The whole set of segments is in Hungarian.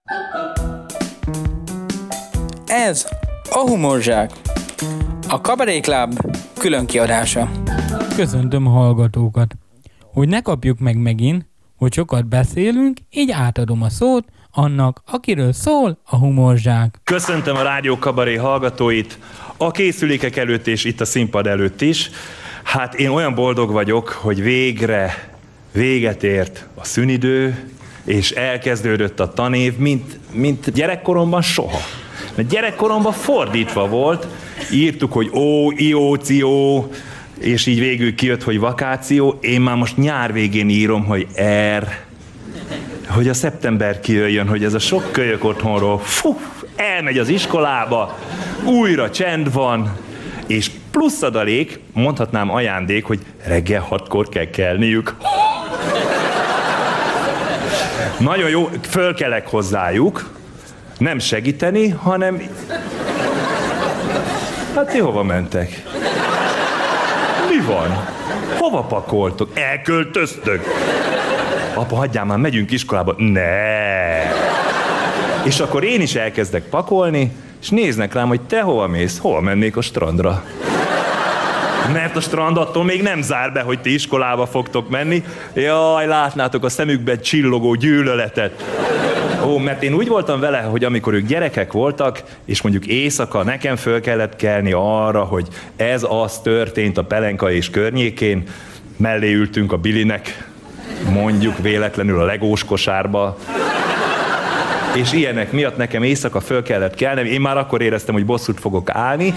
Ez a Humorzsák, a Kabaré Klub külön kiadása. Köszöntöm a hallgatókat. Hogy ne kapjuk meg megint, hogy sokat beszélünk, így átadom a szót annak, akiről szól a Humorzsák. Köszöntöm a Rádió Kabaré hallgatóit, a készülékek előtt és itt a színpad előtt is. Hát én olyan boldog vagyok, hogy végre véget ért a szünidő, és elkezdődött a tanév, mint gyerekkoromban soha. Mert gyerekkoromban fordítva volt, írtuk, hogy ó, ió, ció, és így végül kijött, hogy vakáció. Én már most nyár végén írom, hogy hogy a szeptember kijöjjön, hogy ez a sok kölyök otthonról, elmegy az iskolába, újra csend van, és plusz adalék, mondhatnám ajándék, hogy reggel 6-kor kell kelniük. Nagyon jó, fölkelek hozzájuk, nem segíteni, hanem... Hát ti hova mentek? Mi van? Hova pakoltok? Elköltöztök? Apa, hagyjál már, megyünk iskolába. Ne! És akkor én is elkezdek pakolni, és néznek rám, hogy te hova mész? Hova mennék a strandra? Mert a strand attól még nem zár be, hogy ti iskolába fogtok menni. Jaj, látnátok a szemükben csillogó gyűlöletet. Ó, mert én úgy voltam vele, hogy amikor ők gyerekek voltak, és mondjuk éjszaka nekem föl kellett kelni arra, hogy ez az történt a Pelenka és környékén, mellé ültünk a Bilinek, mondjuk véletlenül a legós kosárba, és ilyenek miatt nekem éjszaka föl kellett kelnem, én már akkor éreztem, hogy bosszút fogok állni.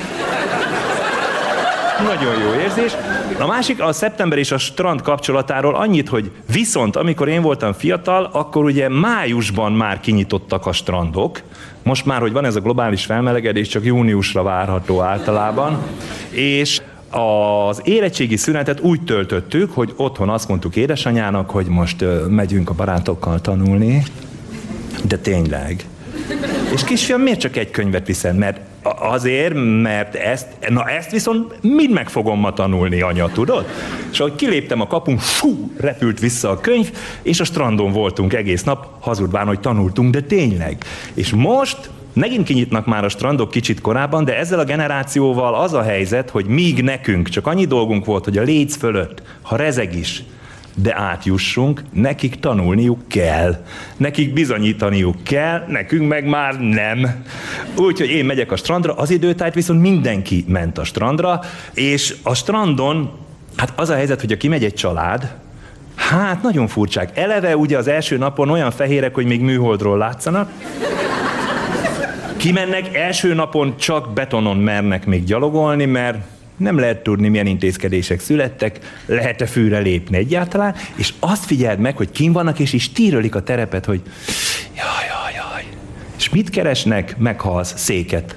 Nagyon jó érzés. A másik a szeptember és a strand kapcsolatáról annyit, hogy viszont amikor én voltam fiatal, akkor ugye májusban már kinyitottak a strandok. Most már, hogy van ez a globális felmelegedés, csak júniusra várható általában. És az érettségi szünetet úgy töltöttük, hogy otthon azt mondtuk édesanyának, hogy most megyünk a barátokkal tanulni. De tényleg. És kisfiam, miért csak egy könyvet viszel? Mert azért, mert ezt viszont mind meg fogom ma tanulni, anya, tudod? És ahogy kiléptem a kapun, repült vissza a könyv, és a strandon voltunk egész nap, hazudván, hogy tanultunk, de tényleg. És most megint kinyitnak már a strandok kicsit korábban, de ezzel a generációval az a helyzet, hogy míg nekünk csak annyi dolgunk volt, hogy a léc fölött, ha rezeg is, de átjussunk, nekik tanulniuk kell. Nekik bizonyítaniuk kell, nekünk meg már nem. Úgyhogy én megyek a strandra, az időtájt viszont mindenki ment a strandra, és a strandon, hát az a helyzet, hogy aki megy egy család, hát nagyon furcsák. Eleve ugye az első napon olyan fehérek, hogy még műholdról látszanak. Kimennek, első napon csak betonon mernek még gyalogolni, mert nem lehet tudni, milyen intézkedések születtek, lehet-e fűre lépni egyáltalán, és azt figyeld meg, hogy kim vannak, és is tírölik a terepet, hogy jaj. És mit keresnek? Meghalsz, széket.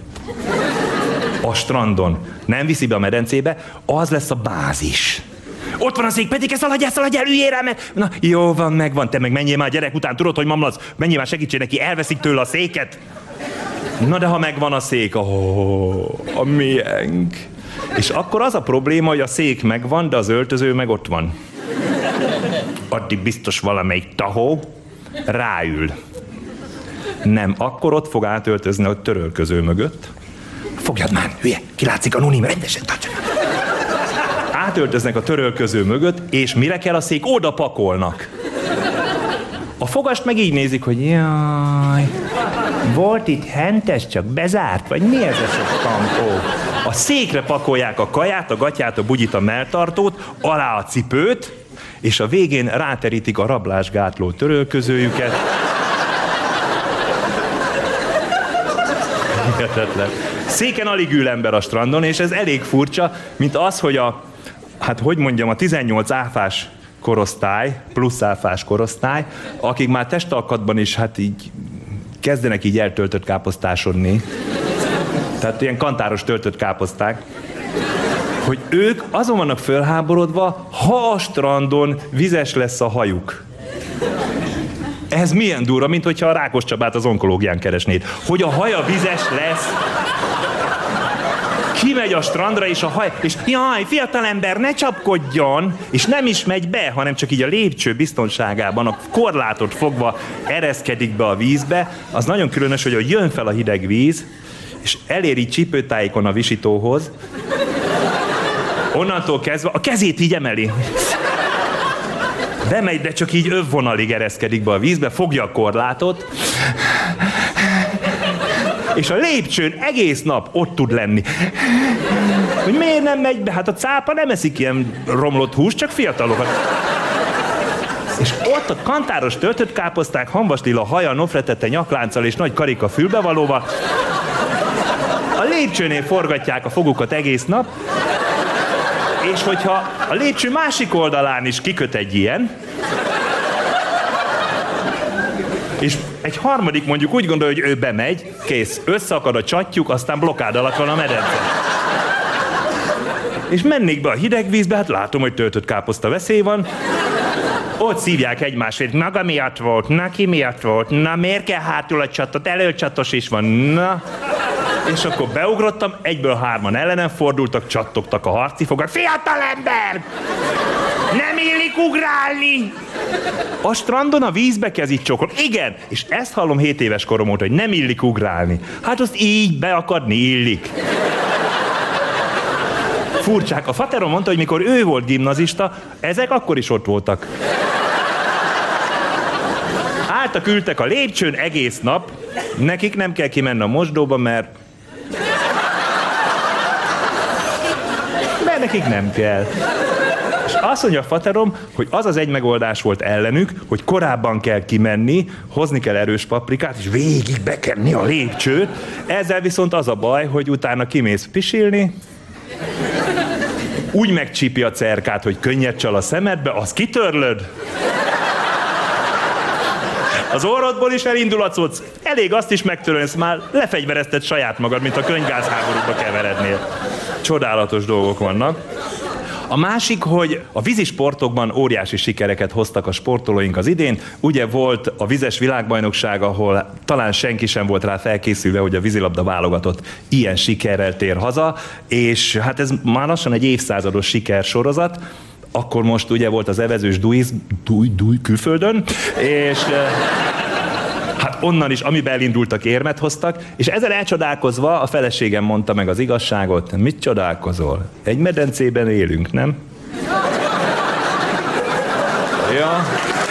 A strandon. Nem viszi be a medencébe, az lesz a bázis. Ott van a szék, pedig szaladjál, üljél rá, mert... Na, jó van, megvan, te meg menjél már a gyerek után, tudod, hogy mamlasz, menjél már, segítsél neki, elveszik tőle a széket. Na de ha megvan a szék, a miénk. És akkor az a probléma, hogy a szék megvan, de az öltöző meg ott van. Addig biztos valamelyik tahó ráül. Nem, akkor ott fog átöltözni a törölköző mögött. Fogjad már, hülye, kilátszik a nunim, rendesen tartsanak. Átöltöznek a törölköző mögött, és mire kell a szék? Oda pakolnak. A fogast meg így nézik, hogy jaj, volt itt hentes, csak bezárt, vagy mi ez a sok tampó? A székre pakolják a kaját, a gatyát, a bugyit, a melltartót, alá a cipőt, és a végén ráterítik a rablásgátló törölközőjüket. Hihetetlen. Széken alig ül ember a strandon, és ez elég furcsa, mint az, hogy a 18 áfás korosztály, plusz áfás korosztály, akik már testalkatban is így kezdenek így eltöltött káposztásodni. Tehát ilyen kantáros töltött káposzták. Hogy ők azon vannak fölháborodva, ha a strandon vizes lesz a hajuk. Ez milyen durva, mint hogyha a Rákos Csabát az onkológián keresnéd. Hogy a haja vizes lesz. kimegy a strandra, és és jaj, fiatalember, ne csapkodjon, és nem is megy be, hanem csak így a lépcső biztonságában, a korlátot fogva ereszkedik be a vízbe. Az nagyon különös, hogy jön fel a hideg víz, és eléri csípőtájékon a visítóhoz, onnantól kezdve a kezét így emeli. Bemegy, de csak így övvonalig ereszkedik be a vízbe, fogja a korlátot, és a lépcsőn egész nap ott tud lenni. Hogy miért nem megy be? Hát a cápa nem eszik ilyen romlott húst, csak fiatalokat. És ott a kantáros töltött káposzták, hamvaslila haja, nofretette nyaklánccal és nagy karika fülbevalóval. A lépcsőnél forgatják a fogukat egész nap, és hogyha a lépcső másik oldalán is kiköt egy ilyen, és egy harmadik mondjuk úgy gondolja, hogy ő bemegy, kész, összeakad a csattyuk, aztán blokkád alatt van a medence. És mennék be a hideg vízbe, hát látom, hogy töltött káposzta veszély van, ott szívják egymásért, maga miatt volt, na ki miatt volt, na miért kell hátul a csatot, előcsatos is van, na. És akkor beugrottam, egyből hárman ellenem fordultak, csattogtak a harci fogak. Fiatalember! Nem illik ugrálni! A strandon a vízbe kezit csokol. Igen, és ezt hallom 7 éves korom óta, hogy nem illik ugrálni. Hát azt így beakadni illik. Furcsák. A faterom mondta, hogy mikor ő volt gimnazista, ezek akkor is ott voltak. Álltak, ültek a lépcsőn egész nap, nekik nem kell kimenni a mosdóba, mert nekik nem kell. És azt mondja a faterom, hogy az az egy megoldás volt ellenük, hogy korábban kell kimenni, hozni kell erős paprikát, és végig bekenni a lépcsőt. Ezzel viszont az a baj, hogy utána kimész pisilni, úgy megcsípi a cerkát, hogy könnyed csal a szemedbe, azt kitörlöd, az orrodból is elindul a cucc. Elég azt is megtörölni, már lefegyverezted saját magad, mint a könyvgázháborúba keverednél. Csodálatos dolgok vannak. A másik, hogy a vízisportokban óriási sikereket hoztak a sportolóink az idén. Ugye volt a vizes világbajnokság, ahol talán senki sem volt rá felkészülve, hogy a vízilabda válogatott ilyen sikerrel tér haza, és hát ez már lassan egy évszázados sikersorozat. Akkor most ugye volt az evezős Dúj külföldön, és hát onnan is, amiben elindultak, érmet hoztak, és ezzel elcsodálkozva a feleségem mondta meg az igazságot. Mit csodálkozol? Egy medencében élünk, nem? Ja.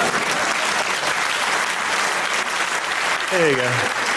Igen.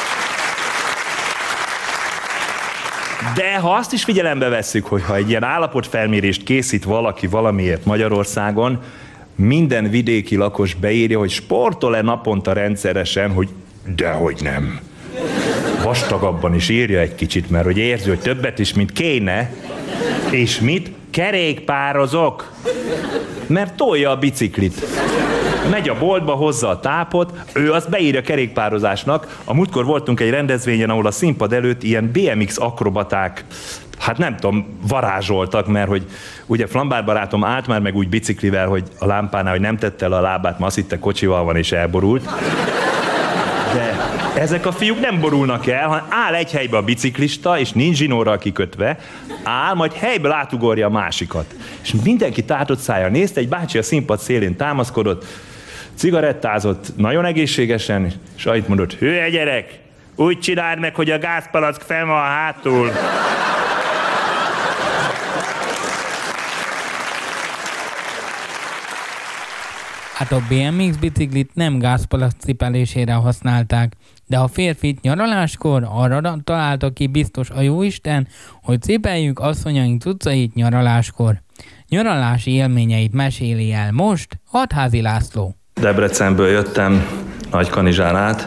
De ha azt is figyelembe vesszük, hogy ha egy ilyen állapotfelmérést készít valaki valamiért Magyarországon, minden vidéki lakos beírja, hogy sportol-e naponta rendszeresen, hogy dehogy nem. Vastagabban is írja egy kicsit, mert hogy érzi, hogy többet is, mint kéne. És mit? Kerékpározok. Mert tolja a biciklit. Megy a boltba, hozza a tápot, ő azt beírja kerékpározásnak. A múltkor voltunk egy rendezvényen, ahol a színpad előtt ilyen BMX akrobaták, hát nem tudom, varázsoltak, mert hogy ugye Flambár barátom állt már meg úgy biciklivel, hogy a lámpánál, hogy nem tette le a lábát, ma azt hitte kocsival van és elborult. De ezek a fiúk nem borulnak el, hanem áll egy helybe a biciklista, és nincs zsinórral kikötve, áll, majd helyből átugorja a másikat. És mindenki tátott szájjal nézte, egy bácsi a színpad szélén támaszkodott, cigarettázott nagyon egészségesen, és annyit mondott, hülye gyerek, úgy csináld meg, hogy a gázpalack fenn van hátul. Hát a BMX biciklit nem gázpalack cipelésére használták, de a férfit nyaraláskor arra találta ki biztos a jóisten, hogy cipeljük asszonyaink cuccait nyaraláskor. Nyaralási élményeit meséli el most Hatházi László. Debrecenből jöttem Nagykanizsán át.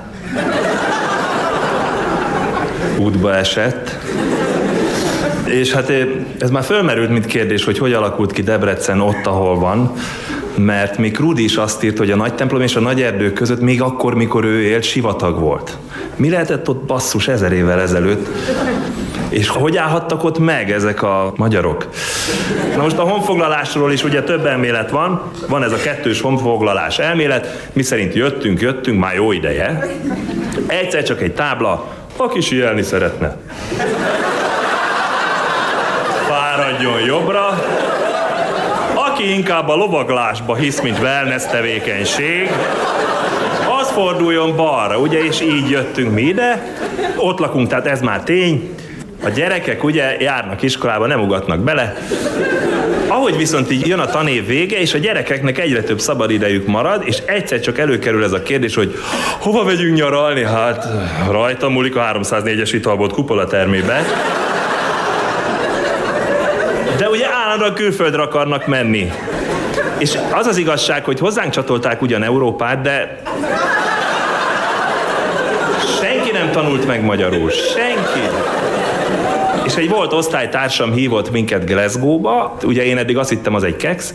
Útba esett. És hát ez már fölmerült, mint kérdés, hogy alakult ki Debrecen ott, ahol van. Mert még Rudi is azt írt, hogy a Nagytemplom és a Nagyerdő között még akkor, mikor ő élt, sivatag volt. Mi lehetett ott basszus 1000 évvel ezelőtt? És hogy állhattak ott meg ezek a magyarok? Na most a honfoglalásról is ugye több elmélet van. Van ez a kettős honfoglalás elmélet, miszerint jöttünk, már jó ideje. Egyszer csak egy tábla, aki síelni szeretne. maradjon jobbra, aki inkább a lovaglásba hisz, mint wellness tevékenység, az forduljon balra, ugye, és így jöttünk mi ide. Ott lakunk, tehát ez már tény. A gyerekek ugye járnak iskolába, nem ugatnak bele. Ahogy viszont így jön a tanév vége, és a gyerekeknek egyre több szabadidejük marad, és egyszer csak előkerül ez a kérdés, hogy hova megyünk nyaralni? Hát rajta múlik a 304-es italbolt kupolatermébe. De ugye állandóan külföldre akarnak menni. És az az igazság, hogy hozzánk csatolták ugyan Európát, de senki nem tanult meg magyarul. Senki. És egy volt osztálytársam hívott minket Glasgow-ba, ugye én eddig azt hittem, az egy keksz.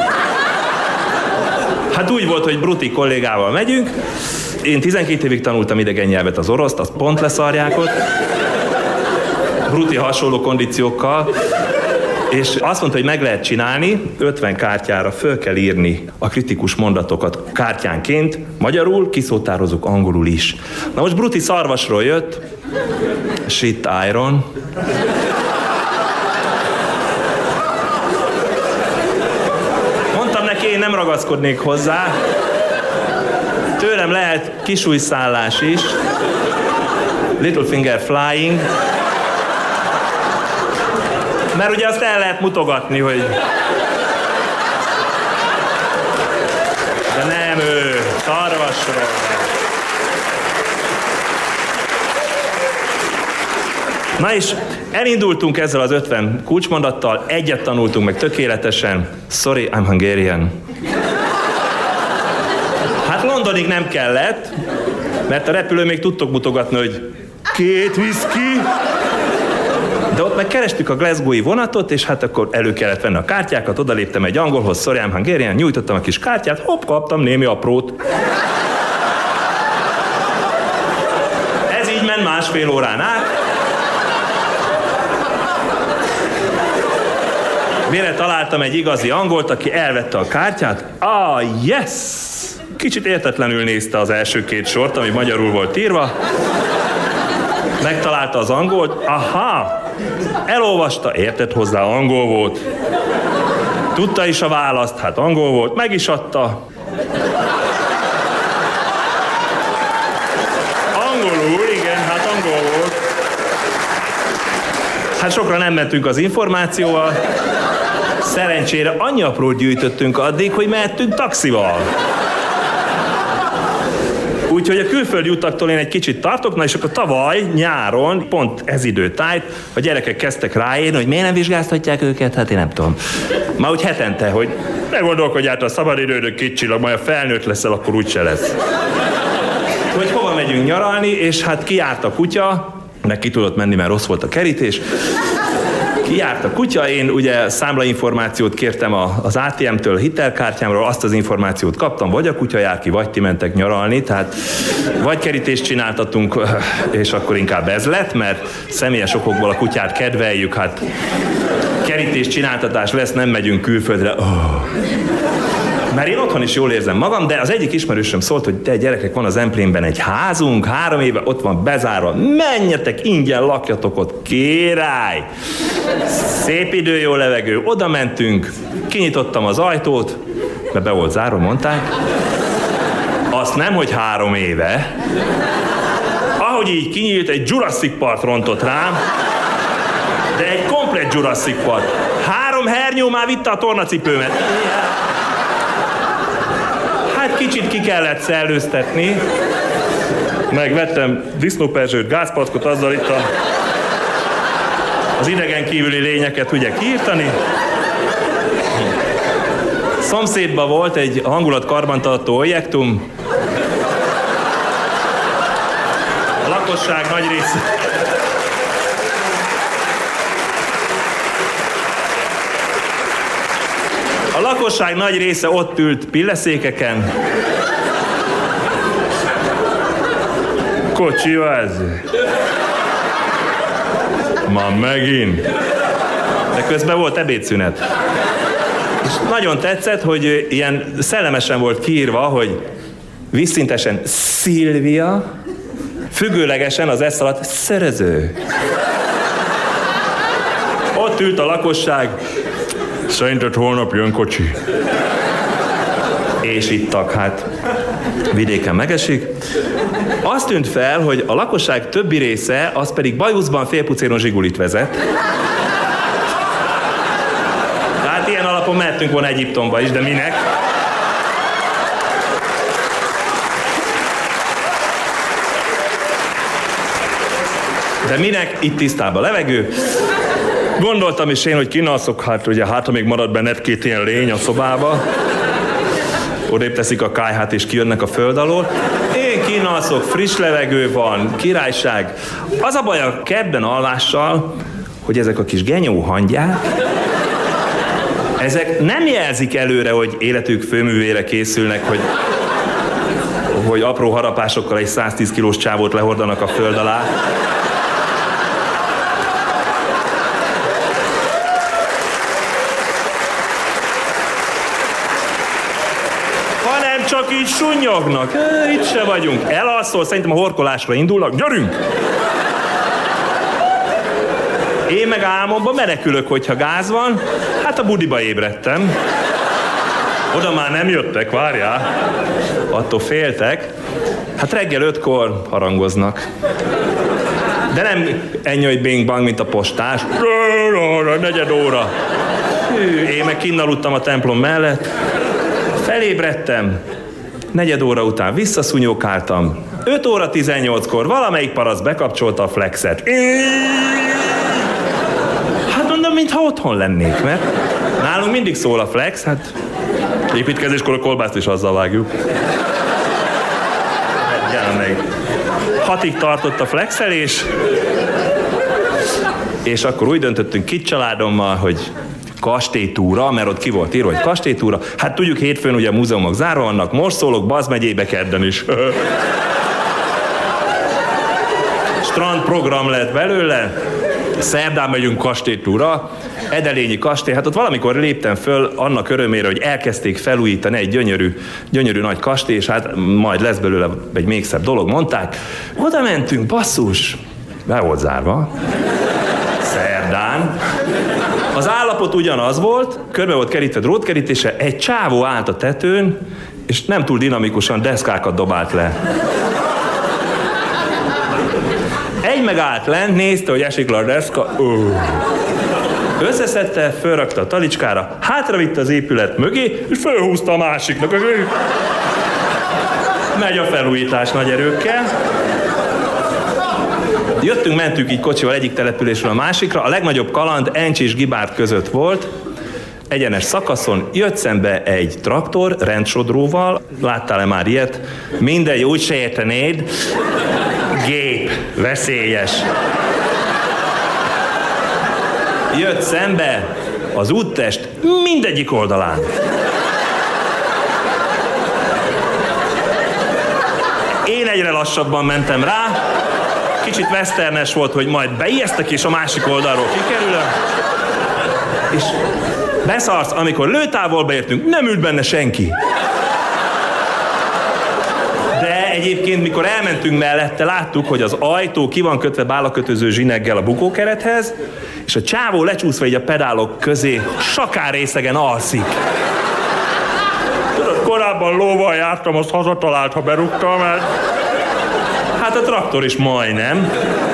Hát úgy volt, hogy Bruti kollégával megyünk. Én 12 évig tanultam idegen nyelvet, az oroszt, azt pont leszarják ott. Bruti hasonló kondíciókkal. És azt mondta, hogy meg lehet csinálni, 50 kártyára föl kell írni a kritikus mondatokat kártyánként, magyarul, kiszótározunk angolul is. Na most Bruti szarvasról jött, shit iron. Mondtam neki, én nem ragaszkodnék hozzá, tőlem lehet kisújszállás is, little finger flying, mert ugye azt el lehet mutogatni, hogy... De nem ő, szarvasról. Na és elindultunk ezzel az 50 kulcsmondattal, egyet tanultunk meg tökéletesen. Sorry, I'm Hungarian. Hát Londonig nem kellett, mert a repülő még tudtok mutogatni, hogy 2 whisky. De ott meg kerestük a glasgowi vonatot, és hát akkor elő kellett venni a kártyákat, odaléptem egy angolhoz, sorry, I'm Hungarian, nyújtottam a kis kártyát, hopp, kaptam némi aprót. Ez így ment másfél órán át. Mire találtam egy igazi angolt, aki elvette a kártyát. Ah, yes! Kicsit értetlenül nézte az első 2 sort, ami magyarul volt írva. Megtalálta az angolt. Aha! Elolvasta, értett hozzá, angol volt. Tudta is a választ, hát angol volt, meg is adta. Angolul, igen, hát angol volt. Hát sokra nem mentünk az információval. Szerencsére annyi aprót gyűjtöttünk addig, hogy mehettünk taxival. Úgyhogy a külföldi utaktól én egy kicsit tartok, na és akkor tavaly, nyáron, pont ez időtájt, a gyerekek kezdtek ráérni, hogy miért nem vizsgáztatják őket, hát én nem tudom. Már úgy hetente, hogy ne gondolkodját, a szabadidődök kicsilag, majd a felnőtt leszel, akkor úgyse lesz. Hogy hova megyünk nyaralni, és hát kijárt a kutya, meg ki tudott menni, mert rossz volt a kerítés. Kijárt a kutya, én ugye számlainformációt kértem az ATM-től, a hitelkártyámról, azt az információt kaptam, vagy a kutya jár ki, vagy ti mentek nyaralni, tehát vagy kerítést csináltatunk, és akkor inkább ez lett, mert személyes okokból a kutyát kedveljük, hát kerítés csináltatás lesz, nem megyünk külföldre. Oh. Mert én otthon is jól érzem magam, de az egyik ismerősöm szólt, hogy te gyerekek, van az Emplénben egy házunk, 3 éve ott van bezárva, menjetek, ingyen lakjatok ott, király! Szép idő, jó levegő, oda mentünk, kinyitottam az ajtót, mert be volt zárva, mondták. Azt nem, hogy 3 éve. Ahogy így kinyílt, egy Jurassic Park rontott rám, de egy komplett Jurassic Park. 3 hernyó már vitte a tornacipőmet. Hát kicsit ki kellett szellőztetni. Megvettem disznóperzsőt, gázpackot, azzal itt az idegen kívüli lényeket ugye kiírtani. Szomszédban volt egy hangulatkarbantartó objektum. A lakosság nagy része... A lakosság nagy része ott ült pilleszékeken. Kocsiva ez. Ma megint. De közben volt ebédszünet. És nagyon tetszett, hogy ilyen szellemesen volt kiírva, hogy vízszintesen Szilvia, függőlegesen az S alatt szerező. Ott ült a lakosság. Szerinted holnap jön kocsi? És ittak, hát vidéken megesik. Azt tűnt fel, hogy a lakosság többi része, az pedig bajuszban félpucéron zsigulit vezet. Tehát ilyen alapon mehetünk volna Egyiptomba is, de minek? De minek? Itt tisztább a levegő. Gondoltam is én, hogy kínalszok, ha még marad benned 2 ilyen lény a szobába. Odébb teszik a kályhát és kijönnek a föld alól. Én kínalszok, friss levegő van, királyság. Az a baj a kertben alvással, hogy ezek a kis genyó hangyák, ezek nem jelzik előre, hogy életük főművére készülnek, hogy apró harapásokkal egy 110 kilós csávót lehordanak a föld alá. Csak így sunnyognak. Itt se vagyunk. Elalszol, szerintem a horkolásra indulnak. Gyerünk! Én meg álmomban menekülök, hogyha gáz van. Hát a budiba ébredtem. Oda már nem jöttek, várjál. Attól féltek. Hát reggel 5-kor harangoznak. De nem ennyi, hogy bing-bang, mint a postás. 4 óra. Én meg kinn aludtam a templom mellett. Felébredtem. 4 óra után visszaszúnyókáltam. 5 óra 18-kor valamelyik paraszt bekapcsolta a flexet. Hát mondom, mintha otthon lennék, mert nálunk mindig szól a flex, hát építkezéskor a kolbászt is azzal vágjuk. Gyere meg. 6-ig tartott a flexelés, és akkor úgy döntöttünk kit családommal, hogy kastélytúra, mert ott ki volt írva, hogy kastélytúra. Hát tudjuk, hétfőn ugye a múzeumok zárva vannak, most szólok Baz megyébe kedden is. Strandprogram lett belőle, szerdán megyünk kastélytúra, Edelényi kastély, hát ott valamikor léptem föl annak örömére, hogy elkezdték felújítani egy gyönyörű nagy kastély, és hát majd lesz belőle egy még szebb dolog, mondták. Oda mentünk, basszus, be volt zárva, szerdán. Az állapot ugyanaz volt, körbe volt kerítve drótkerítése, egy csávó állt a tetőn, és nem túl dinamikusan deszkákat dobált le. Egy megállt lent, nézte, hogy esik le a deszka. Összeszedte, fölrakta a talicskára, hátravitte az épület mögé, és fölhúzta a másiknak. Megy a felújítás nagy erőkkel. Jöttünk, mentünk így kocsival egyik településről a másikra, a legnagyobb kaland Encs és Gibárd között volt, egyenes szakaszon, jött szembe egy traktor rendsodróval, láttál-e már ilyet? Mindegy, úgy se értenéd, gép, veszélyes. Jött szembe az úttest mindegyik oldalán. Én egyre lassabban mentem rá, kicsit westernes volt, hogy majd beijesztek, és a másik oldalról kikerülök. És beszarsz, amikor lőtávolba értünk, nem ült benne senki. De egyébként, mikor elmentünk mellette, láttuk, hogy az ajtó ki van kötve bálakötöző zsineggel a bukókerethez, és a csávó lecsúszva így a pedálok közé sakárrészegen alszik. Tudod, korábban lóval jártam, azt hazatalált, ha berúgtam, mert hát a traktor is majdnem.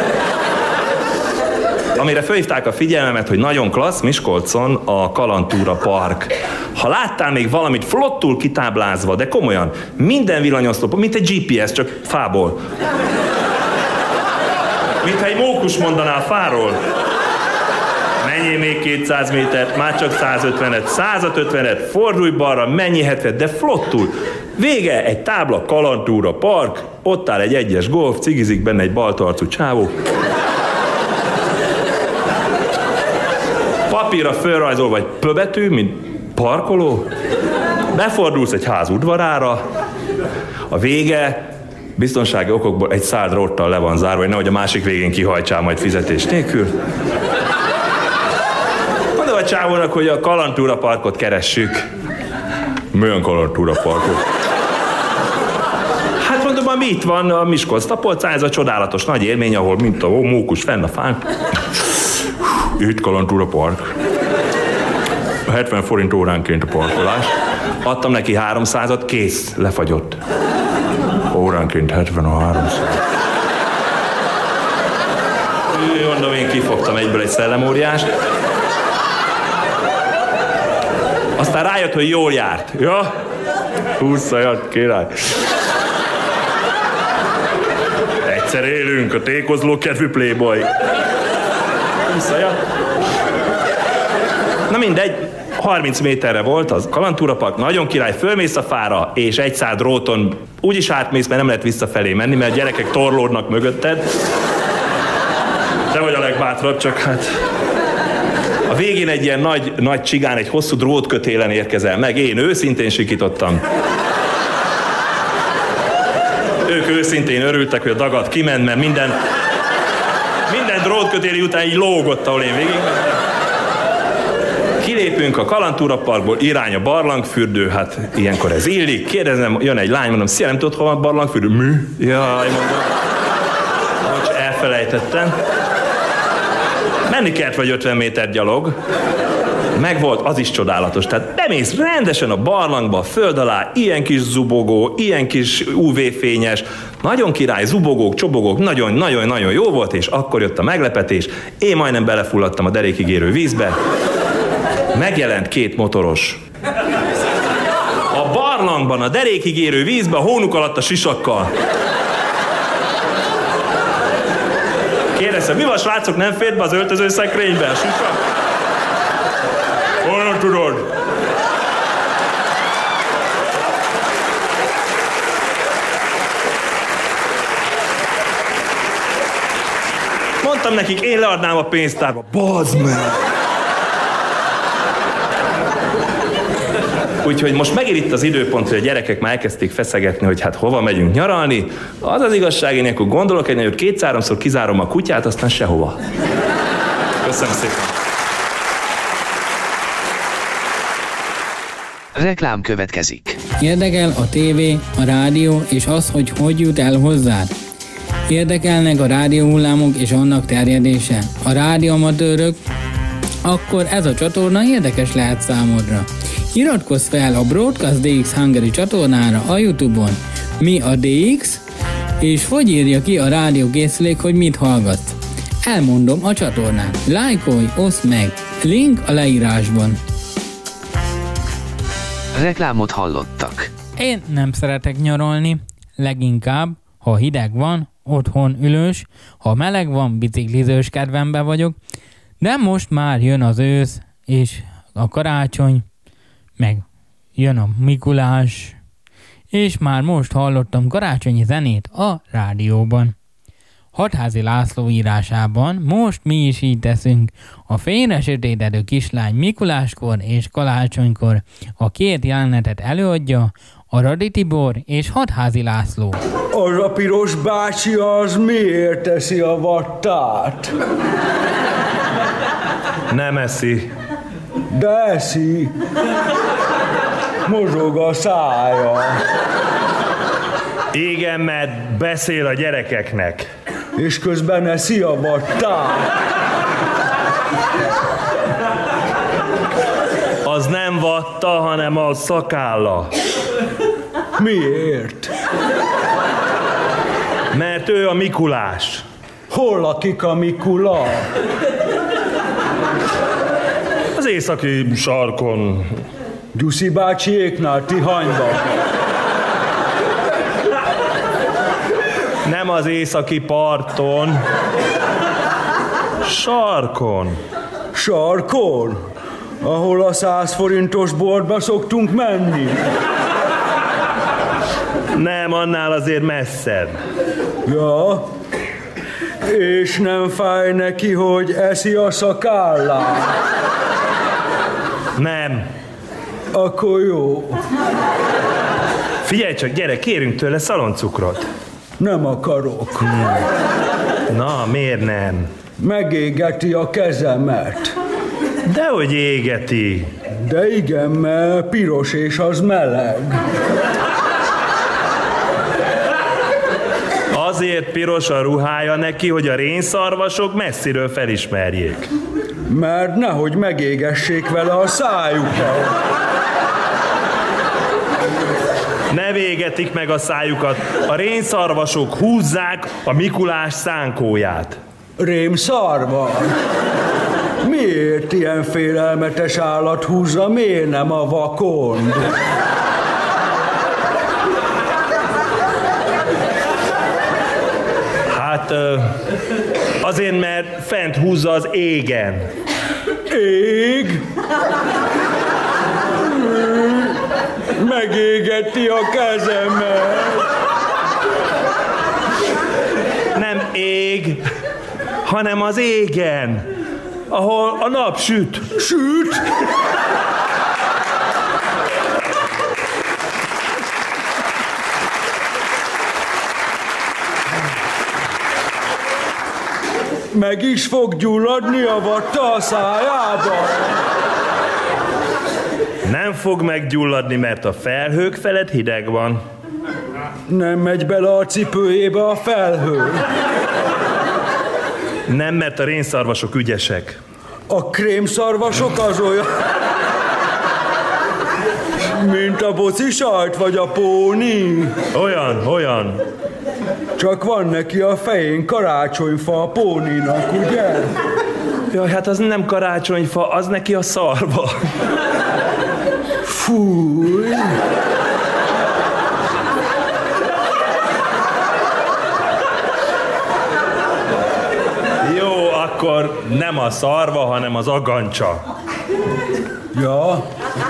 Amire felhívták a figyelmemet, hogy nagyon klassz Miskolcon a Kalandtúra park. Ha láttál még valamit flottul kitáblázva, de komolyan, minden villanyoszlop, mint egy GPS, csak fából. Mintha egy mókus mondaná fáról. Menjél még 200 métert, már csak 150-et, 150-et, fordulj balra, mennyi 70, de flottul. Vége, egy tábla, Kalandtúra park, ott áll egy 1-es golf, cigizik benne egy baltarcú csávó. Papírra fölrajzol, vagy pöbetű, mint parkoló. Befordulsz egy ház udvarára, a vége, biztonsági okokból egy szárd dróttal le van zárva, hogy nehogy a másik végén kihajtsál majd fizetés nélkül. Mondom a csávónak, hogy a Kalandtúra parkot keressük. Milyen Kalandtúra parkot? Hát mondom, ami itt van, a Miskolc Tapolcán, ez a csodálatos nagy élmény, ahol mint a mókus fenn a fán. Itt Kalandúra Park. 70 forint óránként a parkolás. Adtam neki 300-at, kész, lefagyott. Óránként 70 a 300. Mondom, én kifogtam egyből egy szellemóriást. Aztán rájött, hogy jól járt. Ja? 20 szajat, király. Egyszer élünk, a tékozló kedvű playboy. 20 szajat. Na mindegy, 30 méterre volt az Kalandúra Park, nagyon király, fölmész a fára, és egy szád dróton úgyis átmész, mert nem lehet visszafelé menni, mert a gyerekek torlódnak mögötted. Te vagy a legbátrabb, csak hát... A végén egy ilyen nagy csigán, egy hosszú drótkötélen érkezel meg. Én őszintén sikítottam. Ők őszintén örültek, hogy a dagat kiment, mert minden drótkötéli után így lógott, ahol én végigmentem. Kilépünk a Kalandúra Parkból, irány a barlangfürdő, hát ilyenkor ez illik. Kérdezem, jön egy lány, mondom, szia, nem tudod, hol van a barlangfürdő? Mi? Jaj, mondom. Bocs, elfelejtettem. Menni kellett vagy 50 méter gyalog. Megvolt, az is csodálatos. Tehát bemész rendesen a barlangba, a föld alá, ilyen kis zubogó, ilyen kis UV-fényes, nagyon király, zubogók, csobogók, nagyon-nagyon jó volt, és akkor jött a meglepetés. Én majdnem belefulladtam a derékig érő vízbe. Megjelent 2 motoros. A barlangban, a derékig érő vízbe, a hónuk alatt a sisakkal. Kérdeztem, mi van, srácok, nem fért be az öltözőszekrénybe a sisak? Honnan tudod? Mondtam nekik, én leadnám a pénztárba. Bazd meg! Úgyhogy most megér itt az időpont, hogy a gyerekek már elkezdték feszegetni, hogy hát hova megyünk nyaralni. Az az igazság, én akkor gondolok egy nagyot, 2-3-szor kizárom a kutyát, aztán sehova. Köszönöm szépen. Reklám következik. Érdekel a tévé, a rádió és az, hogy jut el hozzád? Érdekelnek a rádióhullámok és annak terjedése? A rádióamatőrök? Akkor ez a csatorna érdekes lehet számodra. Iratkozz fel a Broadcast DX Hungary csatornára a YouTube-on. Mi a DX? És hogy írja ki a rádiókészülék, hogy mit hallgatsz? Elmondom a csatornán. Lájkolj, oszd meg. Link a leírásban. Reklámot hallottak. Én nem szeretek nyaralni, leginkább, ha hideg van, otthon ülős, ha meleg van, biciklizős kedvembe vagyok, de most már jön az ősz, és a karácsony, meg jön a Mikulás, és már most hallottam karácsonyi zenét a rádióban. Hatházi László írásában most mi is így teszünk. A fényre sötétedő kislány Mikuláskor és karácsonykor a 2 jelenetet előadja a Radi Tibor és Hatházi László. Az a piros bácsi az miért teszi a vattát? Nem eszi. De eszi. Mozog a szája. Igen, mert beszél a gyerekeknek. És közben eszi a vattát. Az nem vatta, hanem a szakálla. Miért? Mert ő a Mikulás. Hol lakik a Mikula? Az északi sarkon. Gyuszi bácsiéknál, Tihanyban. Nem az északi parton. Sarkon. Sarkon? Ahol a 100 forintos boltba szoktunk menni. Nem, annál azért messzebb. Ja, és nem fáj neki, hogy eszi a szakállát? Nem. Akkor jó. Figyelj csak, gyere, kérünk tőle szaloncukrot. Nem akarok. Na, miért nem? Megégeti a kezemet. Dehogy égeti. De igen, mert piros és az meleg. Azért piros a ruhája neki, hogy a rénszarvasok messziről felismerjék. Mert nehogy megégessék vele a szájukat. Ne végetik meg a szájukat. A rénszarvasok húzzák a Mikulás szánkóját. Rémszarva? Miért ilyen félelmetes állat húzza, miért nem a vakond? Hát azért, mert fent húzza az égen. Ég? Megégeti a kezemet. Nem ég, hanem az égen, ahol a nap süt. Süt? Meg is fog gyulladni a vatta a szájába. Nem fog meggyulladni, mert a felhők felett hideg van. Nem megy bele a cipőjébe a felhő. Nem, mert a rénszarvasok ügyesek. A krémszarvasok az olyan, mint a bocisajt vagy a póni. Olyan. Csak van neki a fején karácsonyfa a póninak, ugye? Jaj, hát az nem karácsonyfa, az neki a szarva. Fúj! Jó, akkor nem a szarva, hanem az agancsa. Ja.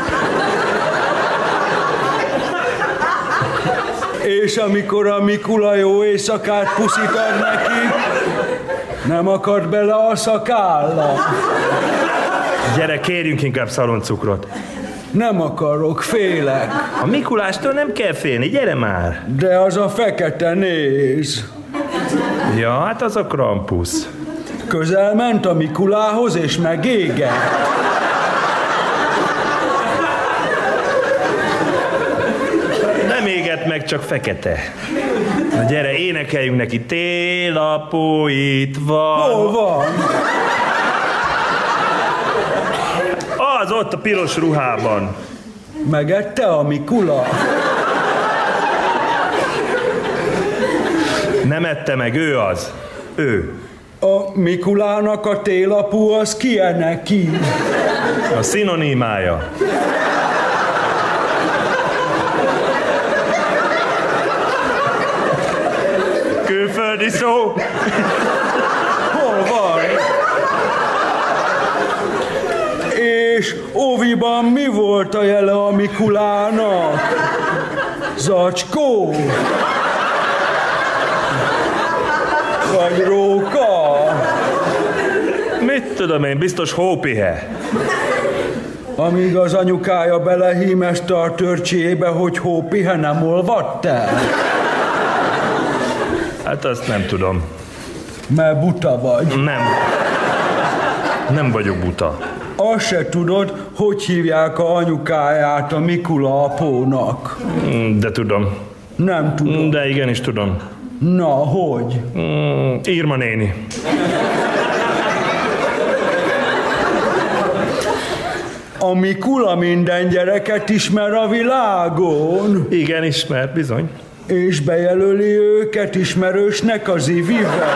És amikor a Mikula jó éjszakát puszít ad neki, nem akad bele a szakállam. Gyere, kérjünk inkább szaloncukrot. Nem akarok, félek. A Mikulástól nem kell félni, gyere már. De az a fekete néz. Ja, hát az a Krampus. Közel ment a Mikulához és megégett. Nem égett meg, csak fekete. Na gyere, énekeljünk neki. Télapó itt van. Hol van? Az ott a piros ruhában. Megette a Mikula? Nem ette meg, ő az. Ő. A Mikulának a télapú az ki-e neki? A szinonimája. Külföldi szó. Hol van? És óviban mi volt a jele a Mikulának? Zacskó? Vagy róka? Mit tudom én, biztos hópihe. Amíg az anyukája belehímeste a törcsébe, hogy hópihe nem olvadt el. Hát azt nem tudom. Mert buta vagy. Nem vagyok buta. Azt se tudod, hogy hívják a anyukáját a Mikula apónak. De tudom. Nem tudom. De igenis tudom. Na, hogy? Irma néni. A Mikula minden gyereket ismer a világon. Igen, ismer, bizony. És bejelöli őket ismerősnek az ivivel.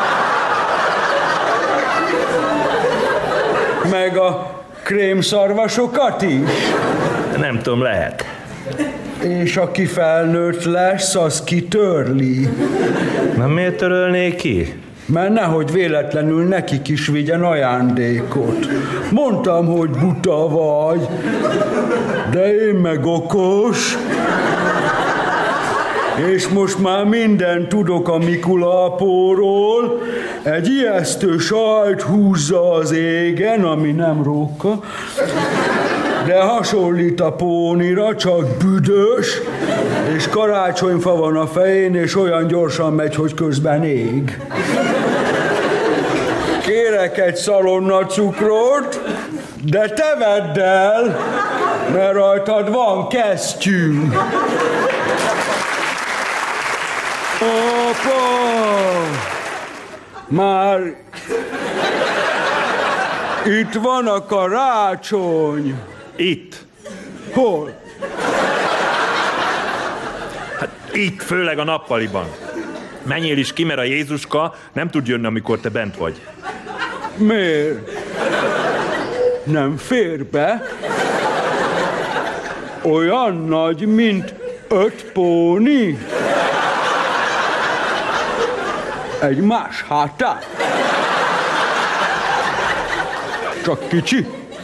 Meg a krémszarvasokat is. Nem tudom, lehet. És aki felnőtt lesz, az kitörli. Na miért törölnék ki? Mert nehogy véletlenül nekik is vigyen ajándékot. Mondtam, hogy buta vagy, de én meg okos. És most már mindent tudok a Mikula apóról. Egy ijesztő sajt húzza az égen, ami nem róka, de hasonlít a pónira, csak büdös, és karácsonyfa van a fején, és olyan gyorsan megy, hogy közben ég. Kérek egy szalonna cukrot, de te vedd el, mert rajtad van kesztyű. Apa! Már Itt van a karácsony. Itt. Hol? Hát itt, főleg a nappaliban. Menjél is ki, mert a Jézuska nem tud jönni, amikor te bent vagy. Miért? Nem fér be? Olyan nagy, mint 5 póni? Egy más hátán? Csak kicsi?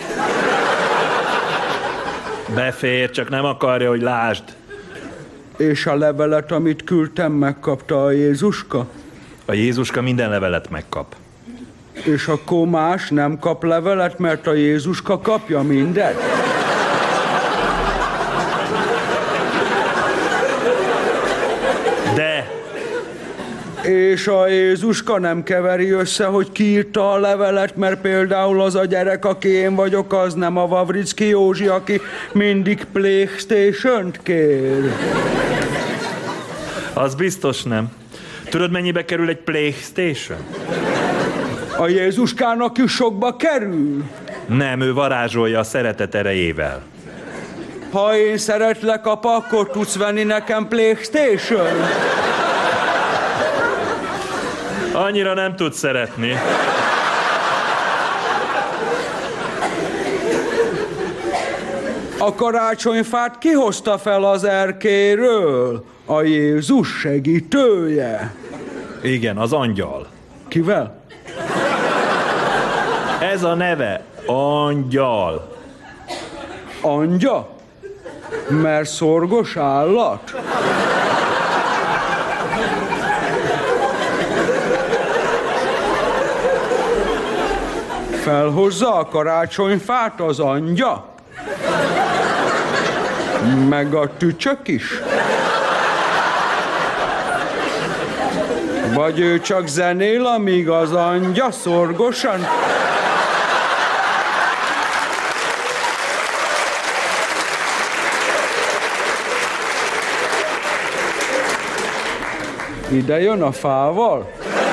Befér, csak nem akarja, hogy lásd. És a levelet, amit küldtem, megkapta a Jézuska? A Jézuska minden levelet megkap. És akkor más nem kap levelet, mert a Jézuska kapja mindent? De És a Jézuska nem keveri össze, hogy ki írta a levelet, mert például az a gyerek, aki én vagyok, az nem a Vavricki Józsi, aki mindig PlayStation-t kér. az biztos nem. Tudod, mennyibe kerül egy PlayStation? A Jézuskának is sokba kerül. Nem, ő varázsolja a szeretet erejével. Ha én szeretlek, apa, akkor tudsz venni nekem PlayStation? Annyira nem tud szeretni. A karácsonyfát kihozta fel az erkéről? A Jézus segítője. Igen, az angyal. Kivel? Ez a neve, angyal. Angya? Mert szorgos állat? Felhozza a karácsonyfát az angya? Meg a tücsök is? Vagy ő csak zenél, amíg az angya szorgosan... Ide jön a fával?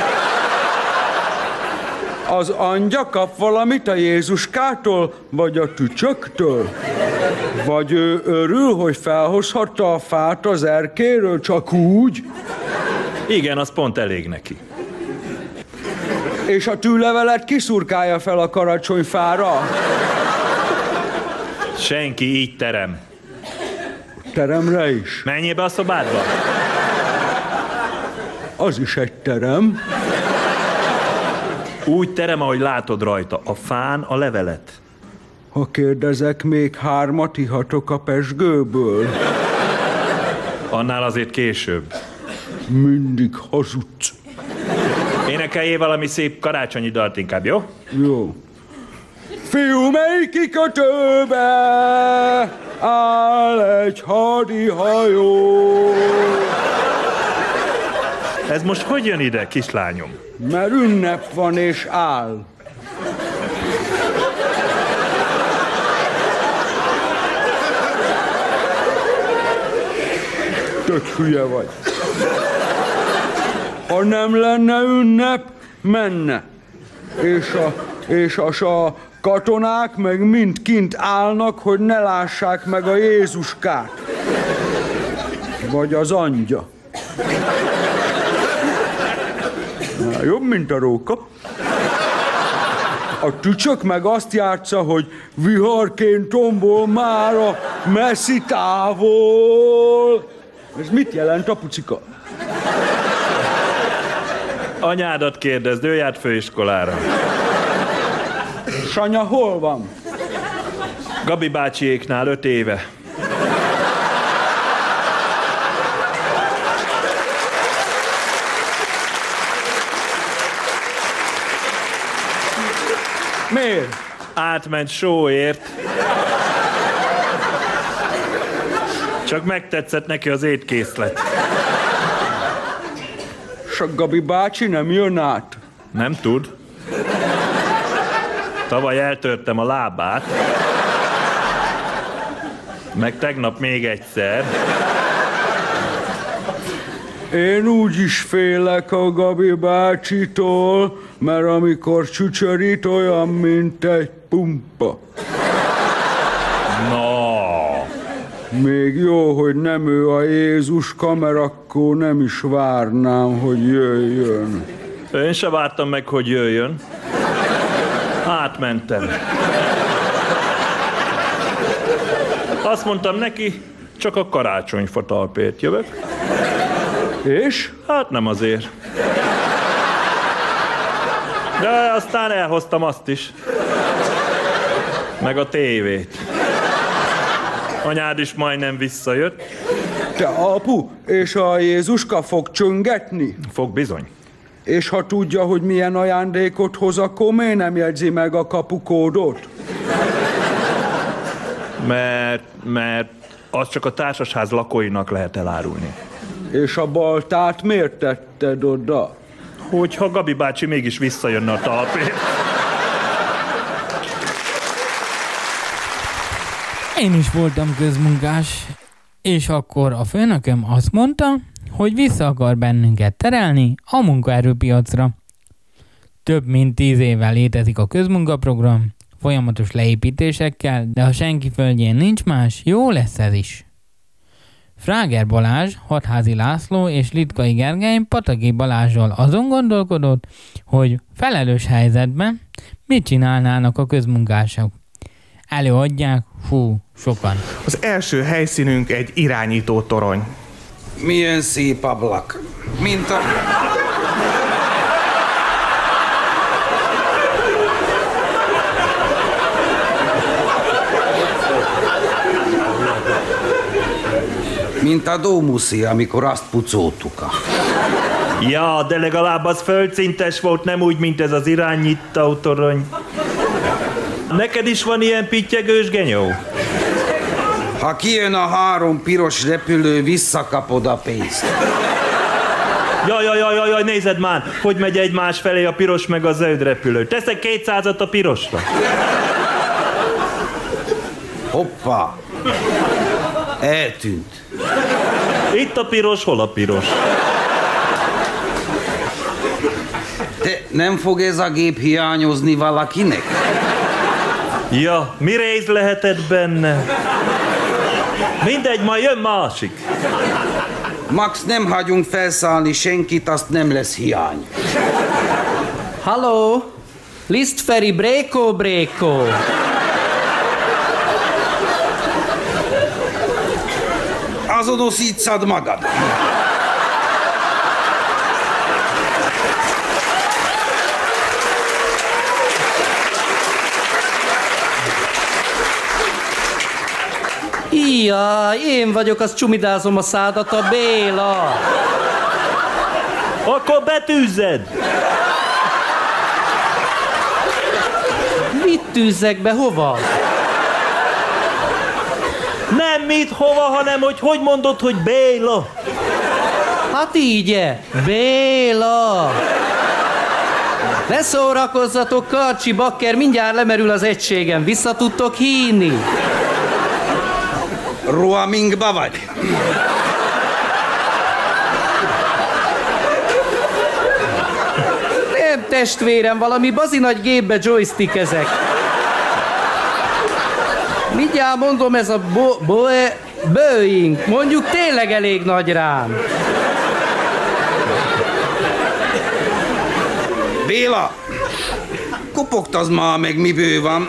Az angya kap valamit a Jézuskától, vagy a tücsöktől? Vagy ő örül, hogy felhozhatta a fát az erkéről csak úgy? Igen, az pont elég neki. És a tűlevelet kiszurkálja fel a karácsonyfára? Senki, így terem. Teremre is. Menjél be a szobádba. Az is egy terem. Úgy terem, ahogy látod rajta, a fán a levelet. Ha kérdezek, még 3 ihatok a pezsgőből. Annál azért később. Mindig hazudsz. Énekeljél valami szép karácsonyi dalt inkább, jó? Jó. Fiú, mely kikötőbe áll egy hadihajó. Ez most hogy jön ide, kislányom? Mert ünnep van és áll. Tök hülye vagy. Ha nem lenne ünnep, menne. És a katonák meg mind kint állnak, hogy ne lássák meg a Jézuskát. Vagy az angya. Na, jobb, mint a róka. A tücsök meg azt játsza, hogy viharként tombol már a messzi távol. Ez mit jelent, apucika? Anyádat kérdezd, ő járt főiskolára. Sanya hol van? Gabi bácsiéknál 5 éve. Miért? Átment sóért. Csak megtetszett neki az étkészlet. S a Gabi bácsi nem jön át? Nem tud. Tavaly eltörtem a lábát. Meg tegnap még egyszer. Én úgy is félek a Gabi bácsitól, mert amikor csücsörít, olyan, mint egy pumpa. Még jó, hogy nem ő a Jézuska, mert akkor nem is várnám, hogy jöjjön. Én se vártam meg, hogy jöjjön. Átmentem. Azt mondtam neki, csak a karácsonyfa talpért jövök. És? Hát nem azért. De aztán elhoztam azt is. Meg a tévét. Anyád is majdnem visszajött. Te apu, és a Jézuska fog csöngetni? Fog bizony. És ha tudja, hogy milyen ajándékot hoz, akkor miért nem jegyzi meg a kapukódot? Mert az csak a társasház lakóinak lehet elárulni. És a baltát miért tetted oda? Hogyha Gabi bácsi mégis visszajönne a talpért. Én is voltam közmunkás, és akkor a főnököm azt mondta, hogy vissza akar bennünket terelni a munkaerőpiacra. Több mint 10 éve létezik a közmunkaprogram, folyamatos leépítésekkel, de ha senki földjén nincs más, jó lesz ez is. Fráger Balázs, Hatházi László és Litkai Gergely Pataki Balázsról azon gondolkodott, hogy felelős helyzetben mit csinálnának a közmunkások. Előadják, sokan. Az első helyszínünk egy irányító torony. Milyen szép ablak. Mint a Dómuszi, amikor azt pucoltuk. Ja, de legalább az földszintes volt, nem úgy, mint ez az irányító torony. Neked is van ilyen pittyegős genyó? Ha kijön a 3 piros repülő, visszakapod a pénzt. Jaj, nézed már, hogy megy egymás felé a piros meg a zöld repülő. Teszek 200-at a pirosra. Hoppá! Eltűnt. Itt a piros, hol a piros? Te nem fog ez a gép hiányozni valakinek? Ja, mi rész lehetett benne? Mindegy, majd jön másik. Max, nem hagyunk felszállni senkit, azt nem lesz hiány. Halló? Lisztferi brékó. Azonosítszad magad. Jaj, én vagyok, az csumidázom a szádat, a Béla. Akkor betűzzed! Mit tűzzek be, hova? Nem mit, hova, hanem hogy mondod, hogy Béla. Hát így-e, Béla. Ne szórakozzatok, Karcsi bakker, mindjárt lemerül az egységem, vissza tudtok hívni. Roamingba vagy? Nem, testvérem, valami bazinagy gépbe joystickezek. Mindjárt mondom, ez a Boeing, mondjuk tényleg elég nagy rám. Béla, kopogtazd már meg, miből van.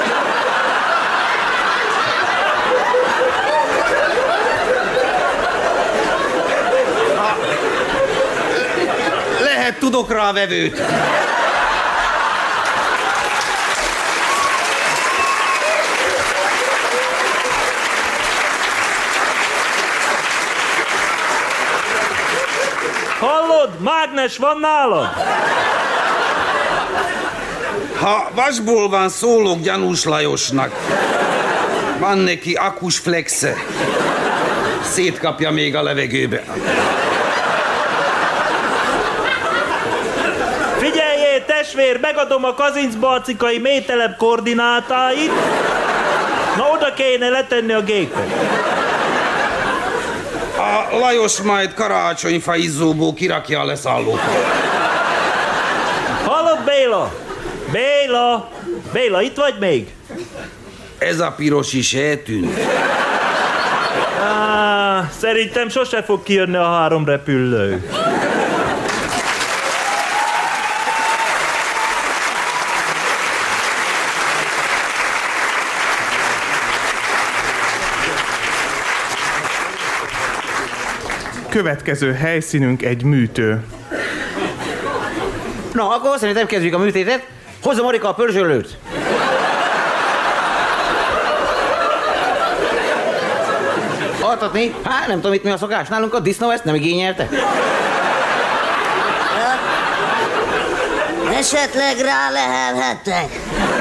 Lehet, tudok rá vevőt. Hallod? Mágnes van nálad? Ha vasból van, szólok Gyanús Lajosnak. Van neki akus flexe. Szétkapja még a levegőbe. Figyeljél, testvér, megadom a Kazincbarcikai mélytelep koordinátáit. Na, oda kéne letenni a gépet. A Lajos majd karácsonyfa izzóból kirakja a leszállókat. Hallod, Béla? Béla! Béla, itt vagy még? Ez a piros is eltűnt. Szerintem sose fog kijönni a 3 repülő. Következő helyszínünk egy műtő. Na, akkor szerintem kezdjük a műtétet. Hozza Marika a pörzsölőt. Altatni? Hát nem tudom itt mi a szokás. Nálunk a disznó ezt nem igényelte. Esetleg rá lehelhettek.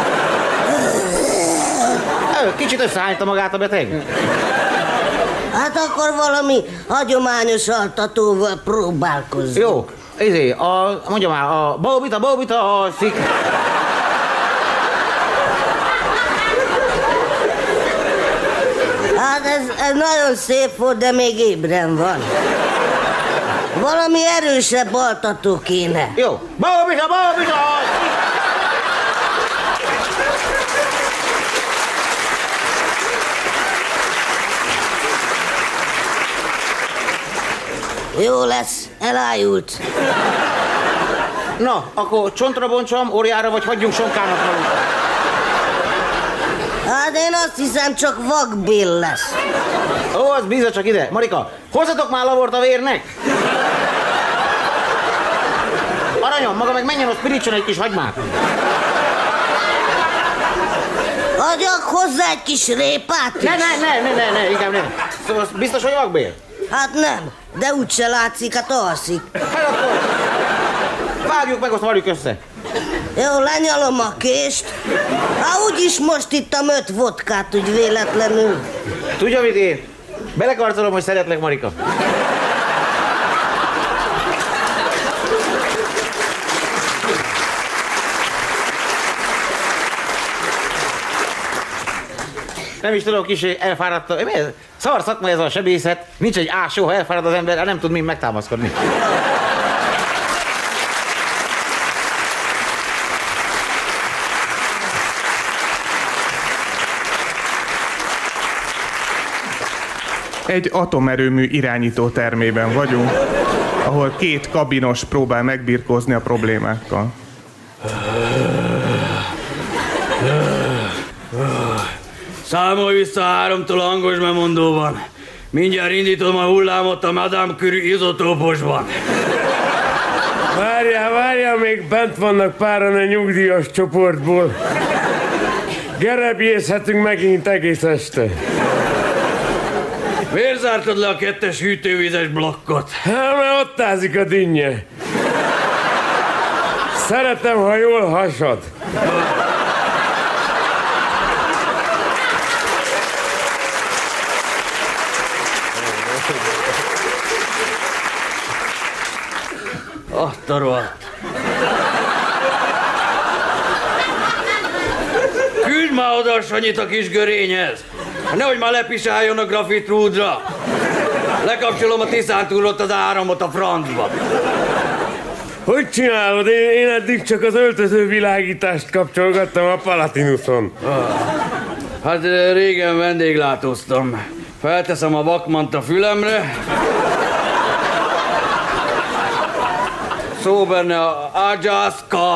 Kicsit összehányta magát a beteg. Hát akkor valami hagyományos altatóval próbálkozni. Jó, mondja már, a baubita, a szik... Hát ez nagyon szép volt, de még ébren van. Valami erősebb altató kéne. Jó, baubita! Jó lesz, elájult. Na, akkor csontra bontsam, óriára, vagy hagyjunk sonkának valóta. Hát én azt hiszem, csak vakbill lesz. Ó, az bízza csak ide. Marika, hozzatok már lavort a vérnek. Aranyom, maga meg menjen, ott pirítson egy kis hagymát. Adjak hozzá egy kis répát is. Ne, inkább nem. Szóval biztos, hogy vakbél? Hát nem, de úgyse látszik, hát alszik. Hát akkor vágjuk meg, azt varjuk össze. Jó, lenyalom a kést. Hát úgyis most ittam 5 vodkát, úgy véletlenül. Tudja, mit én? Belekarcolom, hogy szeretlek, Marika. Nem is tudom, kicsi elfáradtam. Szar szakma ez a sebészet. Nincs egy ásó, ha elfárad az ember, nem tud mind megtámaszkodni. Egy atomerőmű irányító termében vagyunk, ahol 2 kabinos próbál megbirkózni a problémákkal. Számolj vissza 3-tól a hangos bemondóban. Mindjárt indítom a hullámot a Madame Curie izotóposban. Várjál, még bent vannak páran a nyugdíjas csoportból. Gerebjészhetünk megint egész este. Miért zártad le a 2-es hűtővízes blokkot? Hát, mert ott ázik a dinnye. Szeretem, ha jól hasad. Azt a rohadt. Küld már oda a Sanyit a kis görényhez. Nehogy már lepisáljon a grafitrúdra. Lekapcsolom a tiszántúrot, az áramot a francba. Hogy csinálod? Én eddig csak az öltöző világítást kapcsolgattam a Palatinuson. Hát régen vendéglátóztam. Felteszem a vakmant a fülemre. Szó benne a Ajaska.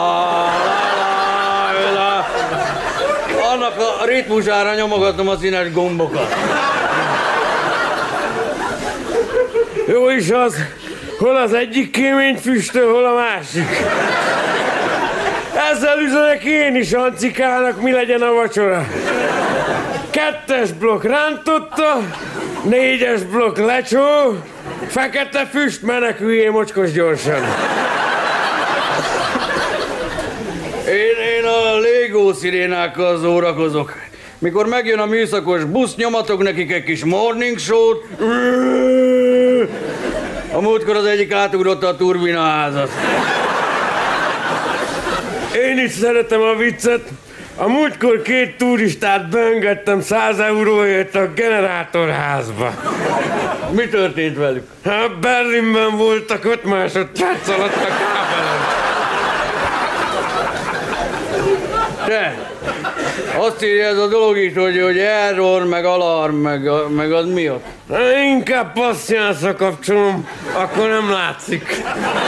Annak a ritmusára nyomogatom a színes gombokat. Jó is az, hol az egyik kéményfüstő, hol a másik. Ezzel üzenek én is Ancikának, mi legyen a vacsora. 2-es blokk rántotta, 4-es blokk lecsó, fekete füst, meneküljél mocskos gyorsan. Én a légó szirénákkal szórakozok. Mikor megjön a műszakos busz, nyomatok nekik egy kis morning show-t. A múltkor az egyik átugrotta a turbinaházat. Én is szeretem a viccet, A múltkor 2 turistát beengedtem 100 euróért a generátorházba. Mi történt velük? Hát Berlinben voltak 5 másodperc alatt a kábelen. Te, azt írja ez a dolog itt, hogy error, meg alarm, meg az mi ott? Inkább passzjánszra kapcsolom, akkor nem látszik.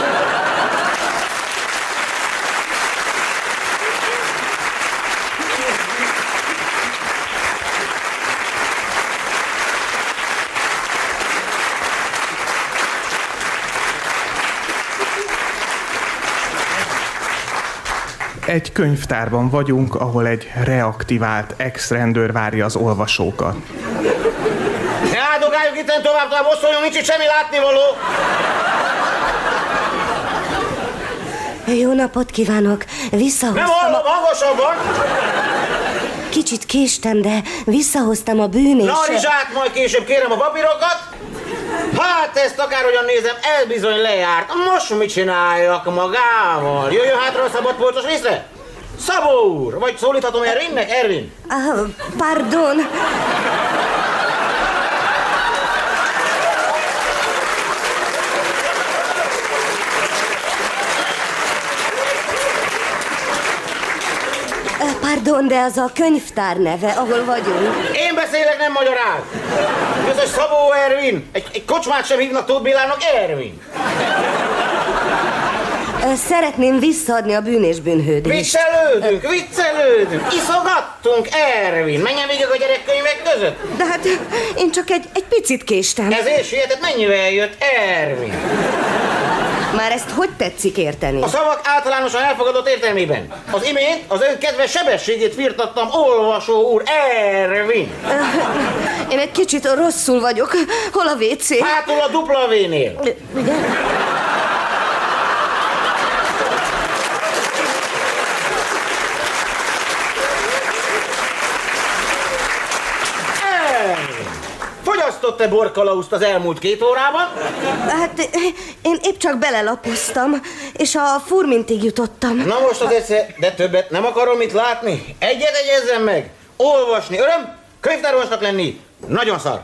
Egy könyvtárban vagyunk, ahol egy reaktivált ex-rendőr várja az olvasókat. Ne áldogáljuk itten tovább bosszoljon, nincs itt semmi látnivaló. Jó napot kívánok! Visszahoztam Nem hallom, hangosabban! Kicsit késtem, de visszahoztam a bűnés... Na, Rizsát, majd később kérem a papírokat. Hát ezt akárhogyan nézem, ez bizony lejárt. Most mit csináljak magával? Jöjjön hátra a szabadpolcos részre? Szabó úr! Vagy szólíthatom Ervinnek? Ervin? Pardon. Pardon, de az a könyvtár neve, ahol vagyunk. Én beszélek, nem magyaráz. Közös Szabó Ervin. Egy kocsmát sem hívnak Tóth Bélának Ervin. Szeretném visszaadni a bűn és bűnhődést. Viccelődünk. Iszogattunk, Ervin. Menjen végig a gyerekkönyvek között. De hát én csak egy picit késtem. Ezért sietett, mennyivel jött, Ervin? Már ezt hogy tetszik érteni? A szavak általánosan elfogadott értelmében. Az imént az ön kedves sebességét firtattam, olvasó úr, Ervin. Én egy kicsit rosszul vagyok. Hol a WC? Hátul a W-nél. Ugye? Fogyasztott-e borkalauzt az elmúlt 2 órában? Hát én épp csak belelapoztam, és a Furmintig jutottam. Na most az egyszer, de többet nem akarom itt látni. Egyet egyezzen meg. Olvasni öröm, könyvtárosnak lenni nagyon szar.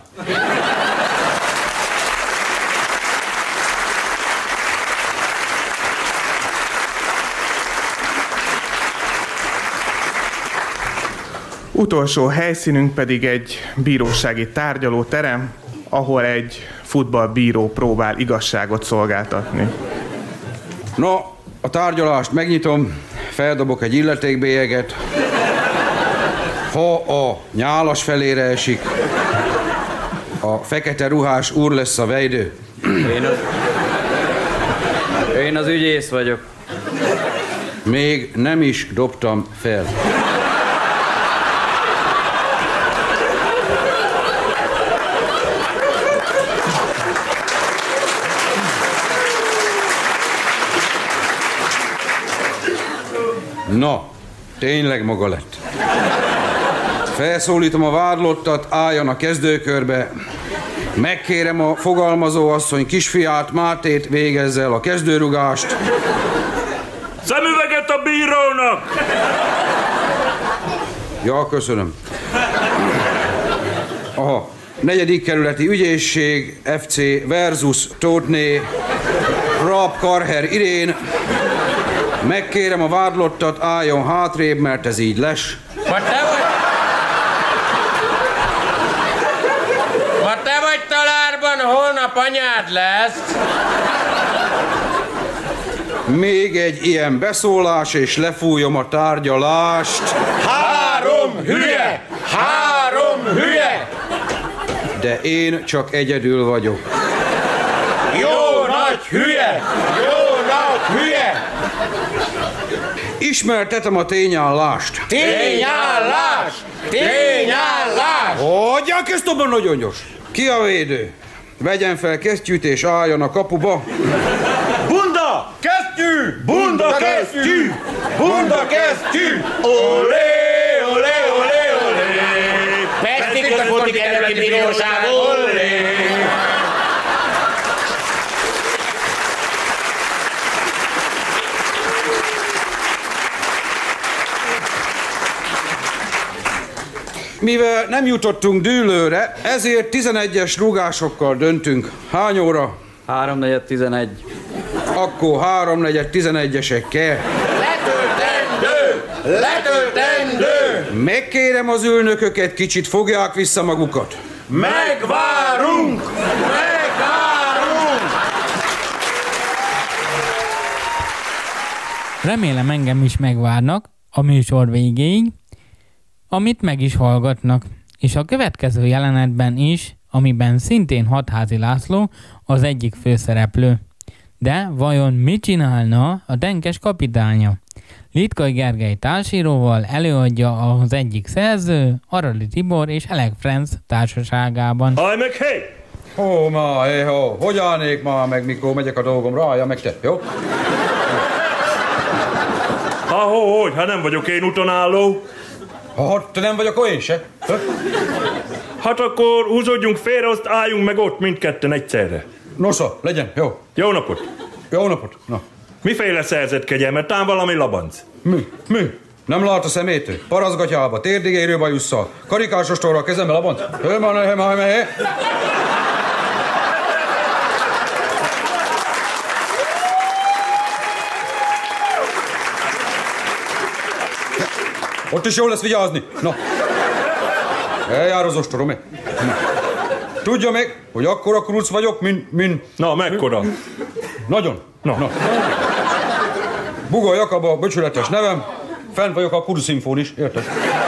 Utolsó helyszínünk pedig egy bírósági tárgyalóterem, ahol egy futballbíró próbál igazságot szolgáltatni. No, a tárgyalást megnyitom, feldobok egy illetékbélyeget. Ha a nyálas felére esik, a fekete ruhás úr lesz a vejdő. Én az ügyész vagyok. Még nem is dobtam fel. Na, tényleg maga lett. Felszólítom a vádlottat, álljon a kezdőkörbe. Megkérem a fogalmazóasszony kisfiát, Mátét, végezze el a kezdőrugást. Szemüveget a bírónak! Ja, köszönöm. Aha, 4. kerületi ügyészség, FC versus Tóthné, Raab Karher Irén. Megkérem a vádlottat, álljon hátrébb, mert ez így les. Ma te vagy talárban, holnap anyád lesz. Még egy ilyen beszólás, és lefújom a tárgyalást. 3 hülye! 3 hülye! De én csak egyedül vagyok. Jó nagy hülye! Jó nagy hülye! Ismertetem a tényállást. Tényállás! Tényállás! Hagyják ezt abban nagyon gyors. Ki a védő? Vegyen fel kesztyűt és álljon a kapuba. Bunda! Kesztyű! Bunda kesztyű! Bunda kesztyű! Olé, olé, olé, olé! Pesti Központi Kerületi Bíróság, olé! Mivel nem jutottunk dűlőre, ezért 11-es rúgásokkal döntünk. Hány óra? 3:4-11. Akkor 3:4-11-esekkel. Letöltendő! Megkérem az ülnököket, kicsit fogják vissza magukat. Megvárunk! Remélem engem is megvárnak a műsor végéig, amit meg is hallgatnak. És a következő jelenetben is, amiben szintén Hatházi László az egyik főszereplő. De vajon mit csinálna a tenkes kapitánya? Litkai Gergely társíróval előadja az egyik szerző, Aradi Tibor és Elek Franz társaságában. Állj meg, hé! Hó, hogy állnék ma meg, mikor megyek a dolgomra, állja meg te, jó? Ha nem vagyok én utonálló. Ha te nem vagyok én se. Hát akkor húzódjunk félre, azt álljunk meg ott mindketten egyszerre. Nosza, legyen, jó. Jó napot. Jó napot, na. Miféle szerzett kegyelmet? Tám valami labanc. Mi? Nem lát a szemétől? Parazgatyába, térdigérő bajusszal, karikásostorral a kezembe labanc. Ott is jól lesz vigyázni. Na. Eljár az ostorom. Tudja meg, hogy akkora kuruc vagyok, mint... Na, mekkora? Nagyon. Na. Bugó Jakab a becsületes nevem, fent vagyok a kurszimfón is, érted?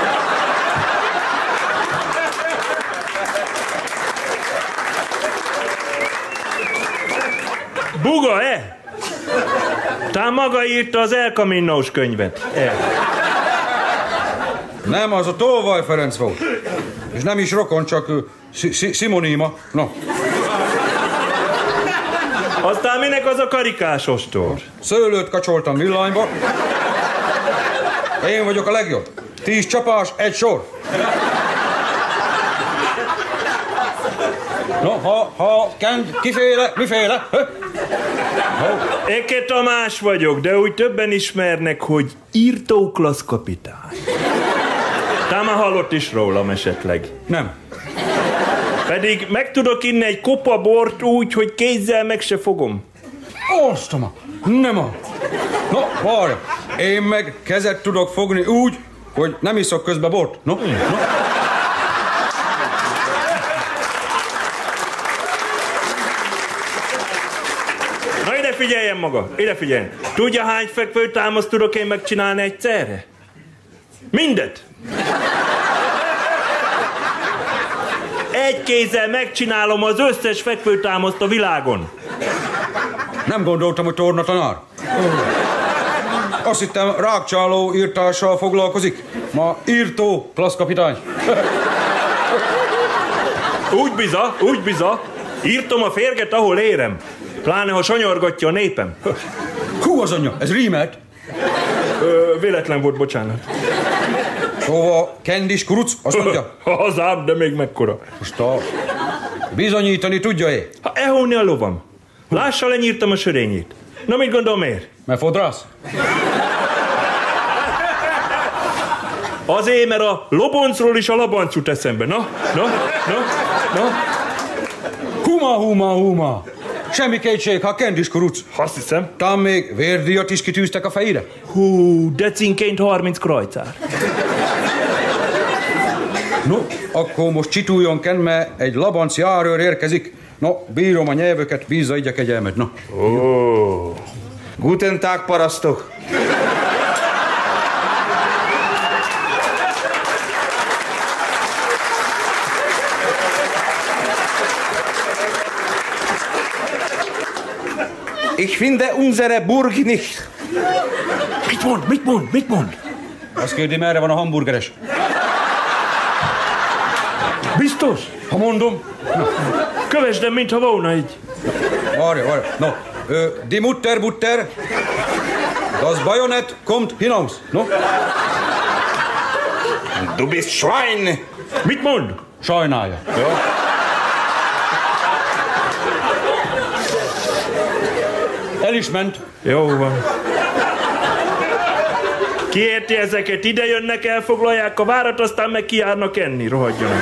Buga, Tám maga írta az El Camino-s könyvet. Nem, az a Tolvaj Ferenc volt. És nem is rokon, csak szimoníma. Na. Aztán minek az a karikás ostor? Szőlőt kacsoltam villanyba. Én vagyok a legjobb. 10 csapás, 1 sor. No, kiféle, miféle? Én Tamás vagyok, de úgy többen ismernek, hogy Írtó Klassz kapitány. Tám már hallott is rólam esetleg. Nem. Pedig meg tudok inni egy kopa bort úgy, hogy kézzel meg se fogom. Ostoma, nem a. No, várja, én meg kezet tudok fogni úgy, hogy nem iszok közben bort. No. Na ide figyeljen maga, ide figyeljen. Tudja, hány fekvőtámaszt tudok én megcsinálni egyszerre? Mindet. Egy kézzel megcsinálom az összes fekvőtámaszt a világon. Nem gondoltam, hogy tornatanár. Azt hittem, rákcsáló írtással foglalkozik. Ma írtó klasszkapitány. Úgy biza. Írtom a férget, ahol érem. Pláne, ha sonyorgatja a népem. Hú, az anyja, ez rímelt. Véletlen volt, bocsánat. Szóval kendis kuruc, azt mondja? Hazám, de még mekkora. Most bizonyítani tudja-e? Ha ehóni a lovam. Lássa, lenyírtam a sörényét. Na, mit gondol, miért? Mert fodrász? Azért, mert a loboncról is a labanc jut eszembe. Na. Huma. Semmi kétség, ha kendis kuruc. Azt hiszem. Tám még vérdíjat is kitűztek a fejére? Hú, decinként 30 krajcár. No, akkor most csituljon ken, mert egy labanc járőr érkezik. No, bírom a nyelvöket, bízza így a kegyelmet, no. Guten Tag, parasztok. Ich finde unsere Burg nicht. Mit mond? Azt kérdi, merre van a hamburgeres. Biztos? Ha mondom. Kövesdem, mintha volna így. Várja. No, die Mutter, das Bajonett kommt hinaus, no? Du bist Schwein. Mit mond? Sajnálja. Jó? El is ment. Jó van. Ki érti ezeket? Ide jönnek, elfoglalják a várat, aztán meg kijárnak enni, rohadjanak.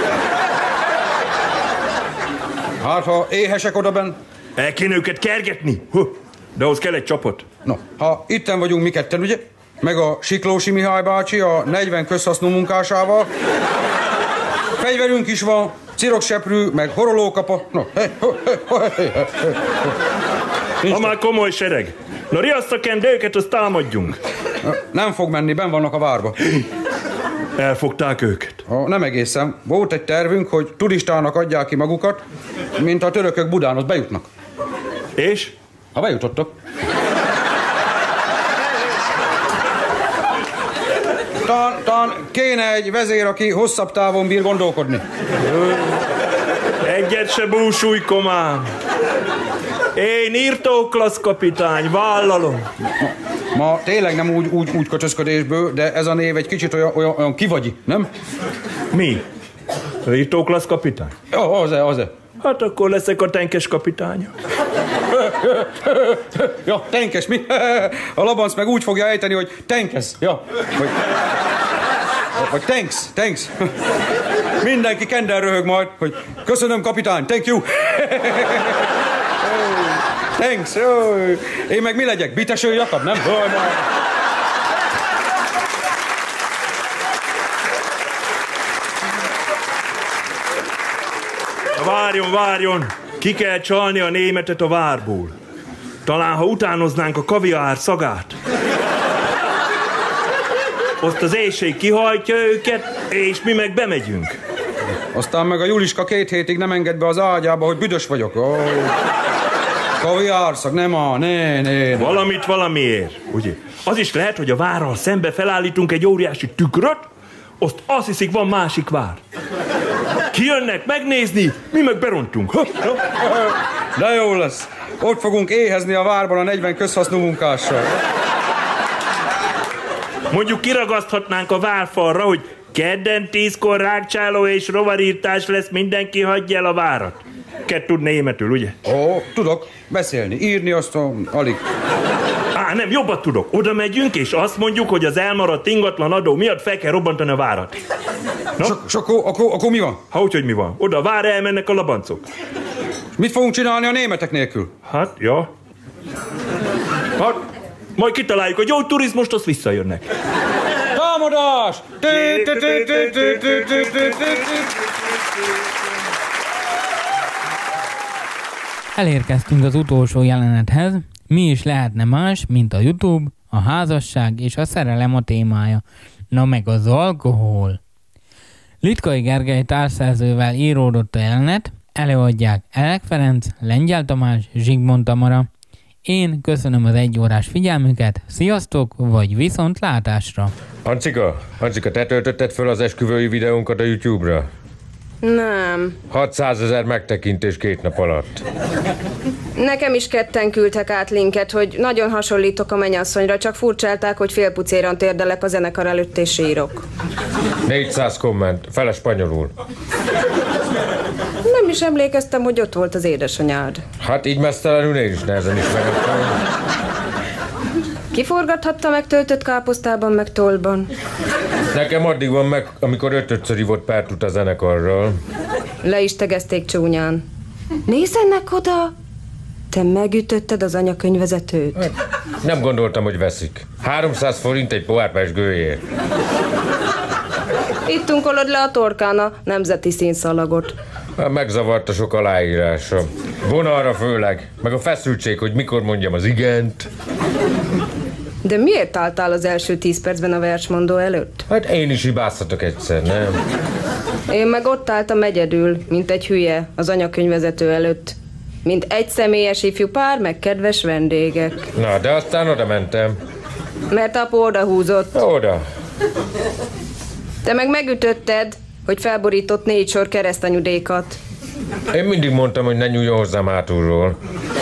Hát, ha éhesek odaben? El kéne őket kergetni. De ahhoz kell egy csapat. No, ha itten vagyunk mi ketten, ugye? Meg a Siklósi Mihály bácsi a 40 közhasznú munkásával. Fegyverünk is van, cirokseprű, meg horolókapa. No, ha már komoly sereg. Na riasszak ende őket, azt támadjunk. Nem fog menni, benn vannak a várba. Elfogták őket? Nem egészen. Volt egy tervünk, hogy turistának adják ki magukat, mint a törökök Budán, ott bejutnak. És? Ha bejutottak. Talán kéne egy vezér, aki hosszabb távon bír gondolkodni. Egyet se búsulj, komám. Én Írtóklasz kapitány, vállalom. Ma tényleg nem úgy kötözködésből, de ez a név egy kicsit olyan kivagyi, nem? Mi? Írtóklasz kapitány? Jó, az-e. Hát akkor leszek a tenkes kapitánya. Ja, tenkes, mi? A Labanc meg úgy fogja ejteni, hogy tenkesz. Ja, vagy thanks. Mindenki kenden röhög majd, hogy köszönöm, kapitány, thank you. Thanks. Én meg mi legyek? Biteső Jakab, nem? Várjon! Ki kell csalni a németet a várból. Talán, ha utánoznánk a kaviár szagát. Azt az éjség kihajtja őket, és mi meg bemegyünk. Aztán meg a Juliska 2 hétig nem enged be az ágyába, hogy büdös vagyok. Kaviárszag, ne. Valamit valamiért, ugye? Az is lehet, hogy a várral szembe felállítunk egy óriási tükröt, azt hiszik, van másik vár. Kijönnek megnézni, mi meg berontunk. De jó lesz. Ott fogunk éhezni a várban a 40 közhasznú munkással. Mondjuk kiragaszthatnánk a várfalra, hogy kedden 10-kor rágcsáló és rovarírtás lesz, mindenki hagyja el a várat. Kell tudni németül, ugye? Tudok beszélni, írni azt alig. Nem, jobbat tudok. Oda megyünk, és azt mondjuk, hogy az elmaradt ingatlan adó miatt fel kell robbantani a várat. És akkor mi van? Úgyhogy mi van? Oda a várra elmennek a labancok. Mit fogunk csinálni a németek nélkül? Hát, majd kitaláljuk, hogy jó turizmust, azt visszajönnek. Támadás! Elérkeztünk az utolsó jelenethez. Mi is lehetne más, mint a YouTube, a házasság és a szerelem a témája. Na meg az alkohol. Litkai Gergely társszerzővel íródott a jelenet, előadják Elek Ferenc, Lengyel Tamás, Zsigmond Tamara. Én köszönöm az 1 órás figyelmüket, sziasztok, vagy viszontlátásra! Ancika, te töltötted föl az esküvői videónkat a YouTube-ra? Nem. 600 000 megtekintés 2 nap alatt. Nekem is ketten küldtek át linket, hogy nagyon hasonlítok a mennyasszonyra, csak furcsálták, hogy félpucéran térdelek a zenekar előtt és sírok. 400 komment, fele spanyolul. Nem is emlékeztem, hogy ott volt az édesanyád. Hát így mesztelenül én is nehezen ismerem. Kiforgathatta meg töltött káposztában, meg tollban? Nekem addig van meg, amikor 5-ször ivott Pertut a zenekarral. Le is tegezték csúnyán. Nézz ennek oda! Te megütötted az anyakönyvvezetőt? Nem gondoltam, hogy veszik. 300 forint egy pohár pezsgőjéért. Itt tunkolod le a torkán a nemzeti színszalagot. Megzavarta sok aláírása. Vonalra főleg. Meg a feszültség, hogy mikor mondjam az igent. De miért álltál az első 10 percben a versmondó előtt? Hát én is hibázhatok egyszer, nem? Én meg ott álltam egyedül, mint egy hülye, az anyakönyvvezető előtt. Mint egy személyes ifjú pár, meg kedves vendégek. Na, de aztán oda mentem. Mert apu odahúzott. Oda. Te meg megütötted, hogy felborított 4 sor keresztanyudékat. Én mindig mondtam, hogy ne nyúljon hozzám hátulról.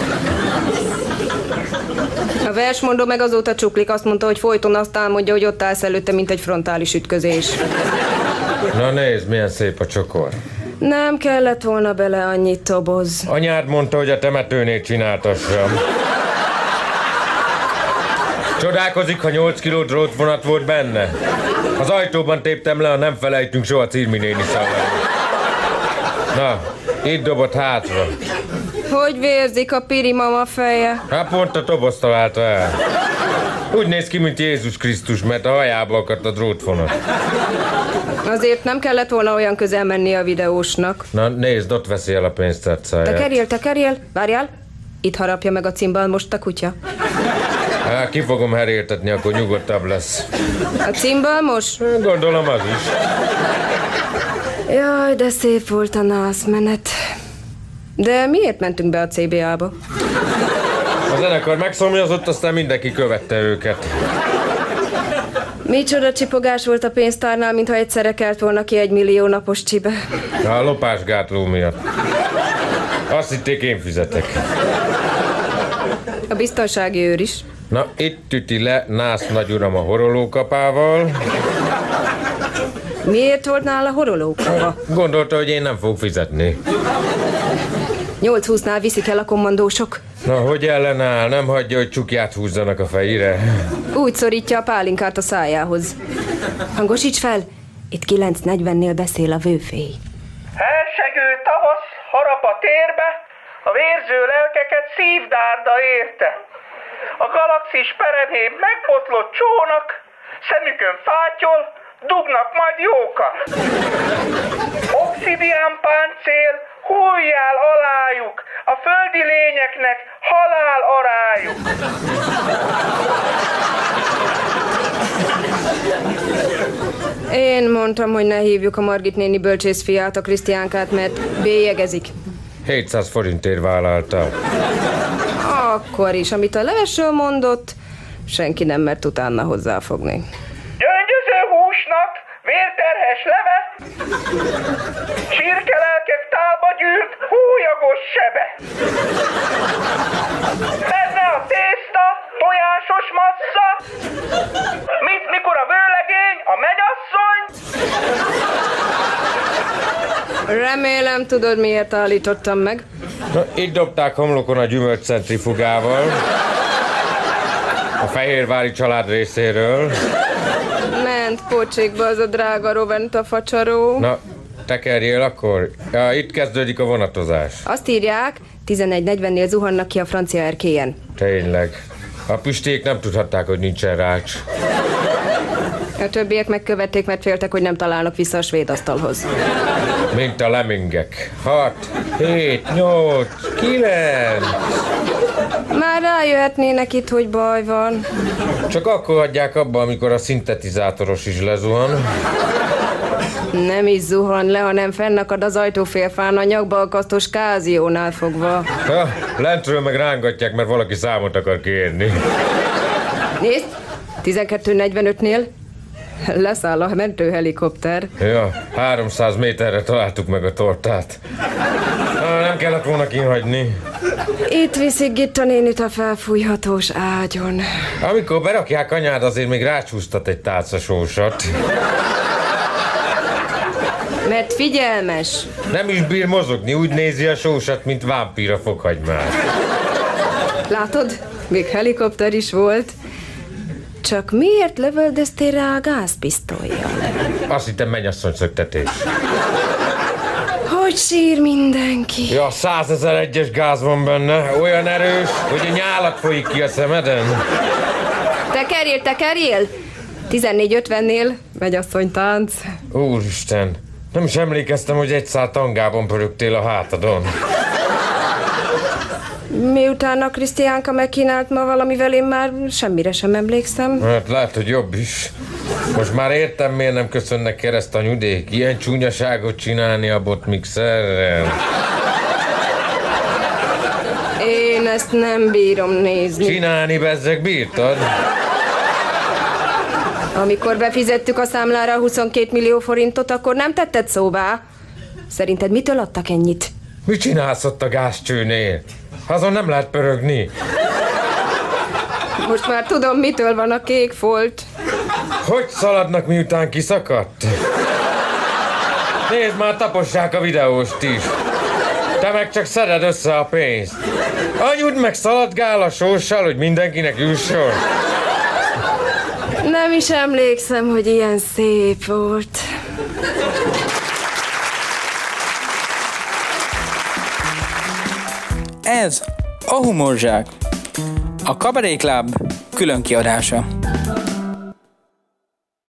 A versmondó meg azóta csuklik, azt mondta, hogy folyton azt álmodja, hogy ott állsz előtte, mint egy frontális ütközés. Na nézd, milyen szép a csokor. Nem kellett volna bele annyit, toboz. Anyád mondta, hogy a temetőnél csináltassam. Csodálkozik, ha 8 kiló drótvonat volt benne. Az ajtóban téptem le, ha nem felejtünk soha Cirmi néni szavát. Na, itt dobott hátra. Hogy vérzik a Piri mama feje? Hát pont a toboz találta el. Úgy néz ki, mint Jézus Krisztus, mert a hajába akadt a drótvonat. Azért nem kellett volna olyan közel menni a videósnak. Na nézd, ott veszi el a pénztárcáját. Tekerjél, várjál. Itt harapja meg a cimbal most a kutya. Hát ki fogom heréltetni, akkor nyugodtabb lesz. A cimbal most? Gondolom az is. Jaj, de szép volt a nászmenet. De miért mentünk be a CBA-ba? A zenekar megszomjazott, aztán mindenki követte őket. Micsoda csipogás volt a pénztárnál, mintha egyszerre kelt volna ki 1 millió napos csibe. A lopásgátló miatt. Azt hitték, én fizetek. A biztonsági őr is. Na, itt üti le Nász nagyuram a horolókapával. Miért volt nála horolókapa? Gondolta, hogy én nem fogok fizetni. 8-20-nál viszik el a kommandósok. Na, hogy ellenáll? Nem hagyja, hogy csukját húzzanak a fejére. Úgy szorítja a pálinkát a szájához. Hangosíts fel! Itt 9:40-nél beszél a vőfély. Helsegő tavasz harap a térbe, a vérző lelkeket szívdárda érte. A galaxis perenhébb megbotlott csónak, szemükön fátyol, dugnak majd jókat. Obszidián páncél, hújjál alájuk, a földi lényeknek halál arájuk. Én mondtam, hogy ne hívjuk a Margit néni bölcsészfiát, a Krisztiánkát, mert bélyegezik. 700 forintért vállalta. Akkor is, amit a levesről mondott, senki nem mert utána hozzáfogni. Gyöngyöző húsnak, vérterhes leve, csirkelelkek tálba gyűrt, húlyagos sebe. Benne a tészta, tojásos massza, mint mikor a vőlegény, a mennyasszony. Remélem tudod, miért állítottam meg. Na, itt dobták homlokon a gyümölcscentrifugával. A fehérvári család részéről. Ment pocsékba az a drága rovent a facsaró. Na, tekerjél akkor. Ja, itt kezdődik a vonatozás. Azt írják, 11:40-nél zuhannak ki a francia erkélyen. Tényleg. A püsték nem tudhatták, hogy nincsen rács. A többiek megkövették, mert féltek, hogy nem találnak vissza a svéd asztalhoz. Mint a lemingek. 6, 7, 8, 9. Már rájöhetnének itt, hogy baj van. Csak akkor hagyják abba, amikor a szintetizátoros is lezuhan. Nem is zuhan le, hanem fennakad az ajtófélfán a nyakba akasztós káziónál fogva. Ha, lentről meg rángatják, mert valaki számot akar kérni. Nézd, 12:45-nél leszáll a mentőhelikopter. Ja, 300 méterre találtuk meg a tortát. Nem kellett volna kihagyni. Itt viszik Gitta nénit a felfújhatós ágyon. Amikor berakják anyád, azért még rácsúsztat egy tálca sósat. Mert figyelmes. Nem is bír mozogni, úgy nézi a sósat, mint vámpír a fokhagymát. Látod? Még helikopter is volt. Csak miért lövöldöztél rá a gázpisztollyal? Azt hittem mennyasszony szöktetés. Hogy sír mindenki? Ja, 100 001-es gáz van benne. Olyan erős, hogy a nyálat folyik ki a szemeden. Tekerjél! 14:50-nél mennyasszony tánc. Úristen, nem is emlékeztem, hogy egy szál tangában pörögtél a hátadon. Miután a Krisztiánka megkínált ma valamivel, én már semmire sem emlékszem. Hát lehet, hogy jobb is. Most már értem, miért nem köszönnek kereszt a nyudék. Ilyen csúnyaságot csinálni a botmixerrel. Én ezt nem bírom nézni. Csinálni, bezzeg, bírtad? Amikor befizettük a számlára 22 millió forintot, akkor nem tetted szóvá. Szerinted mitől adtak ennyit? Mit csinálsz ott a gázcsőnél? Azon nem lehet pörögni. Most már tudom, mitől van a kék folt. Hogy szaladnak, miután kiszakadt? Nézd már, tapossák a videóst is. Te meg csak szeded össze a pénzt. Anyud meg szaladgál a sóssal, hogy mindenkinek jusson. Nem is emlékszem, hogy ilyen szép volt. Ez a Humorzsák, a Kabaré Klub különkiadása.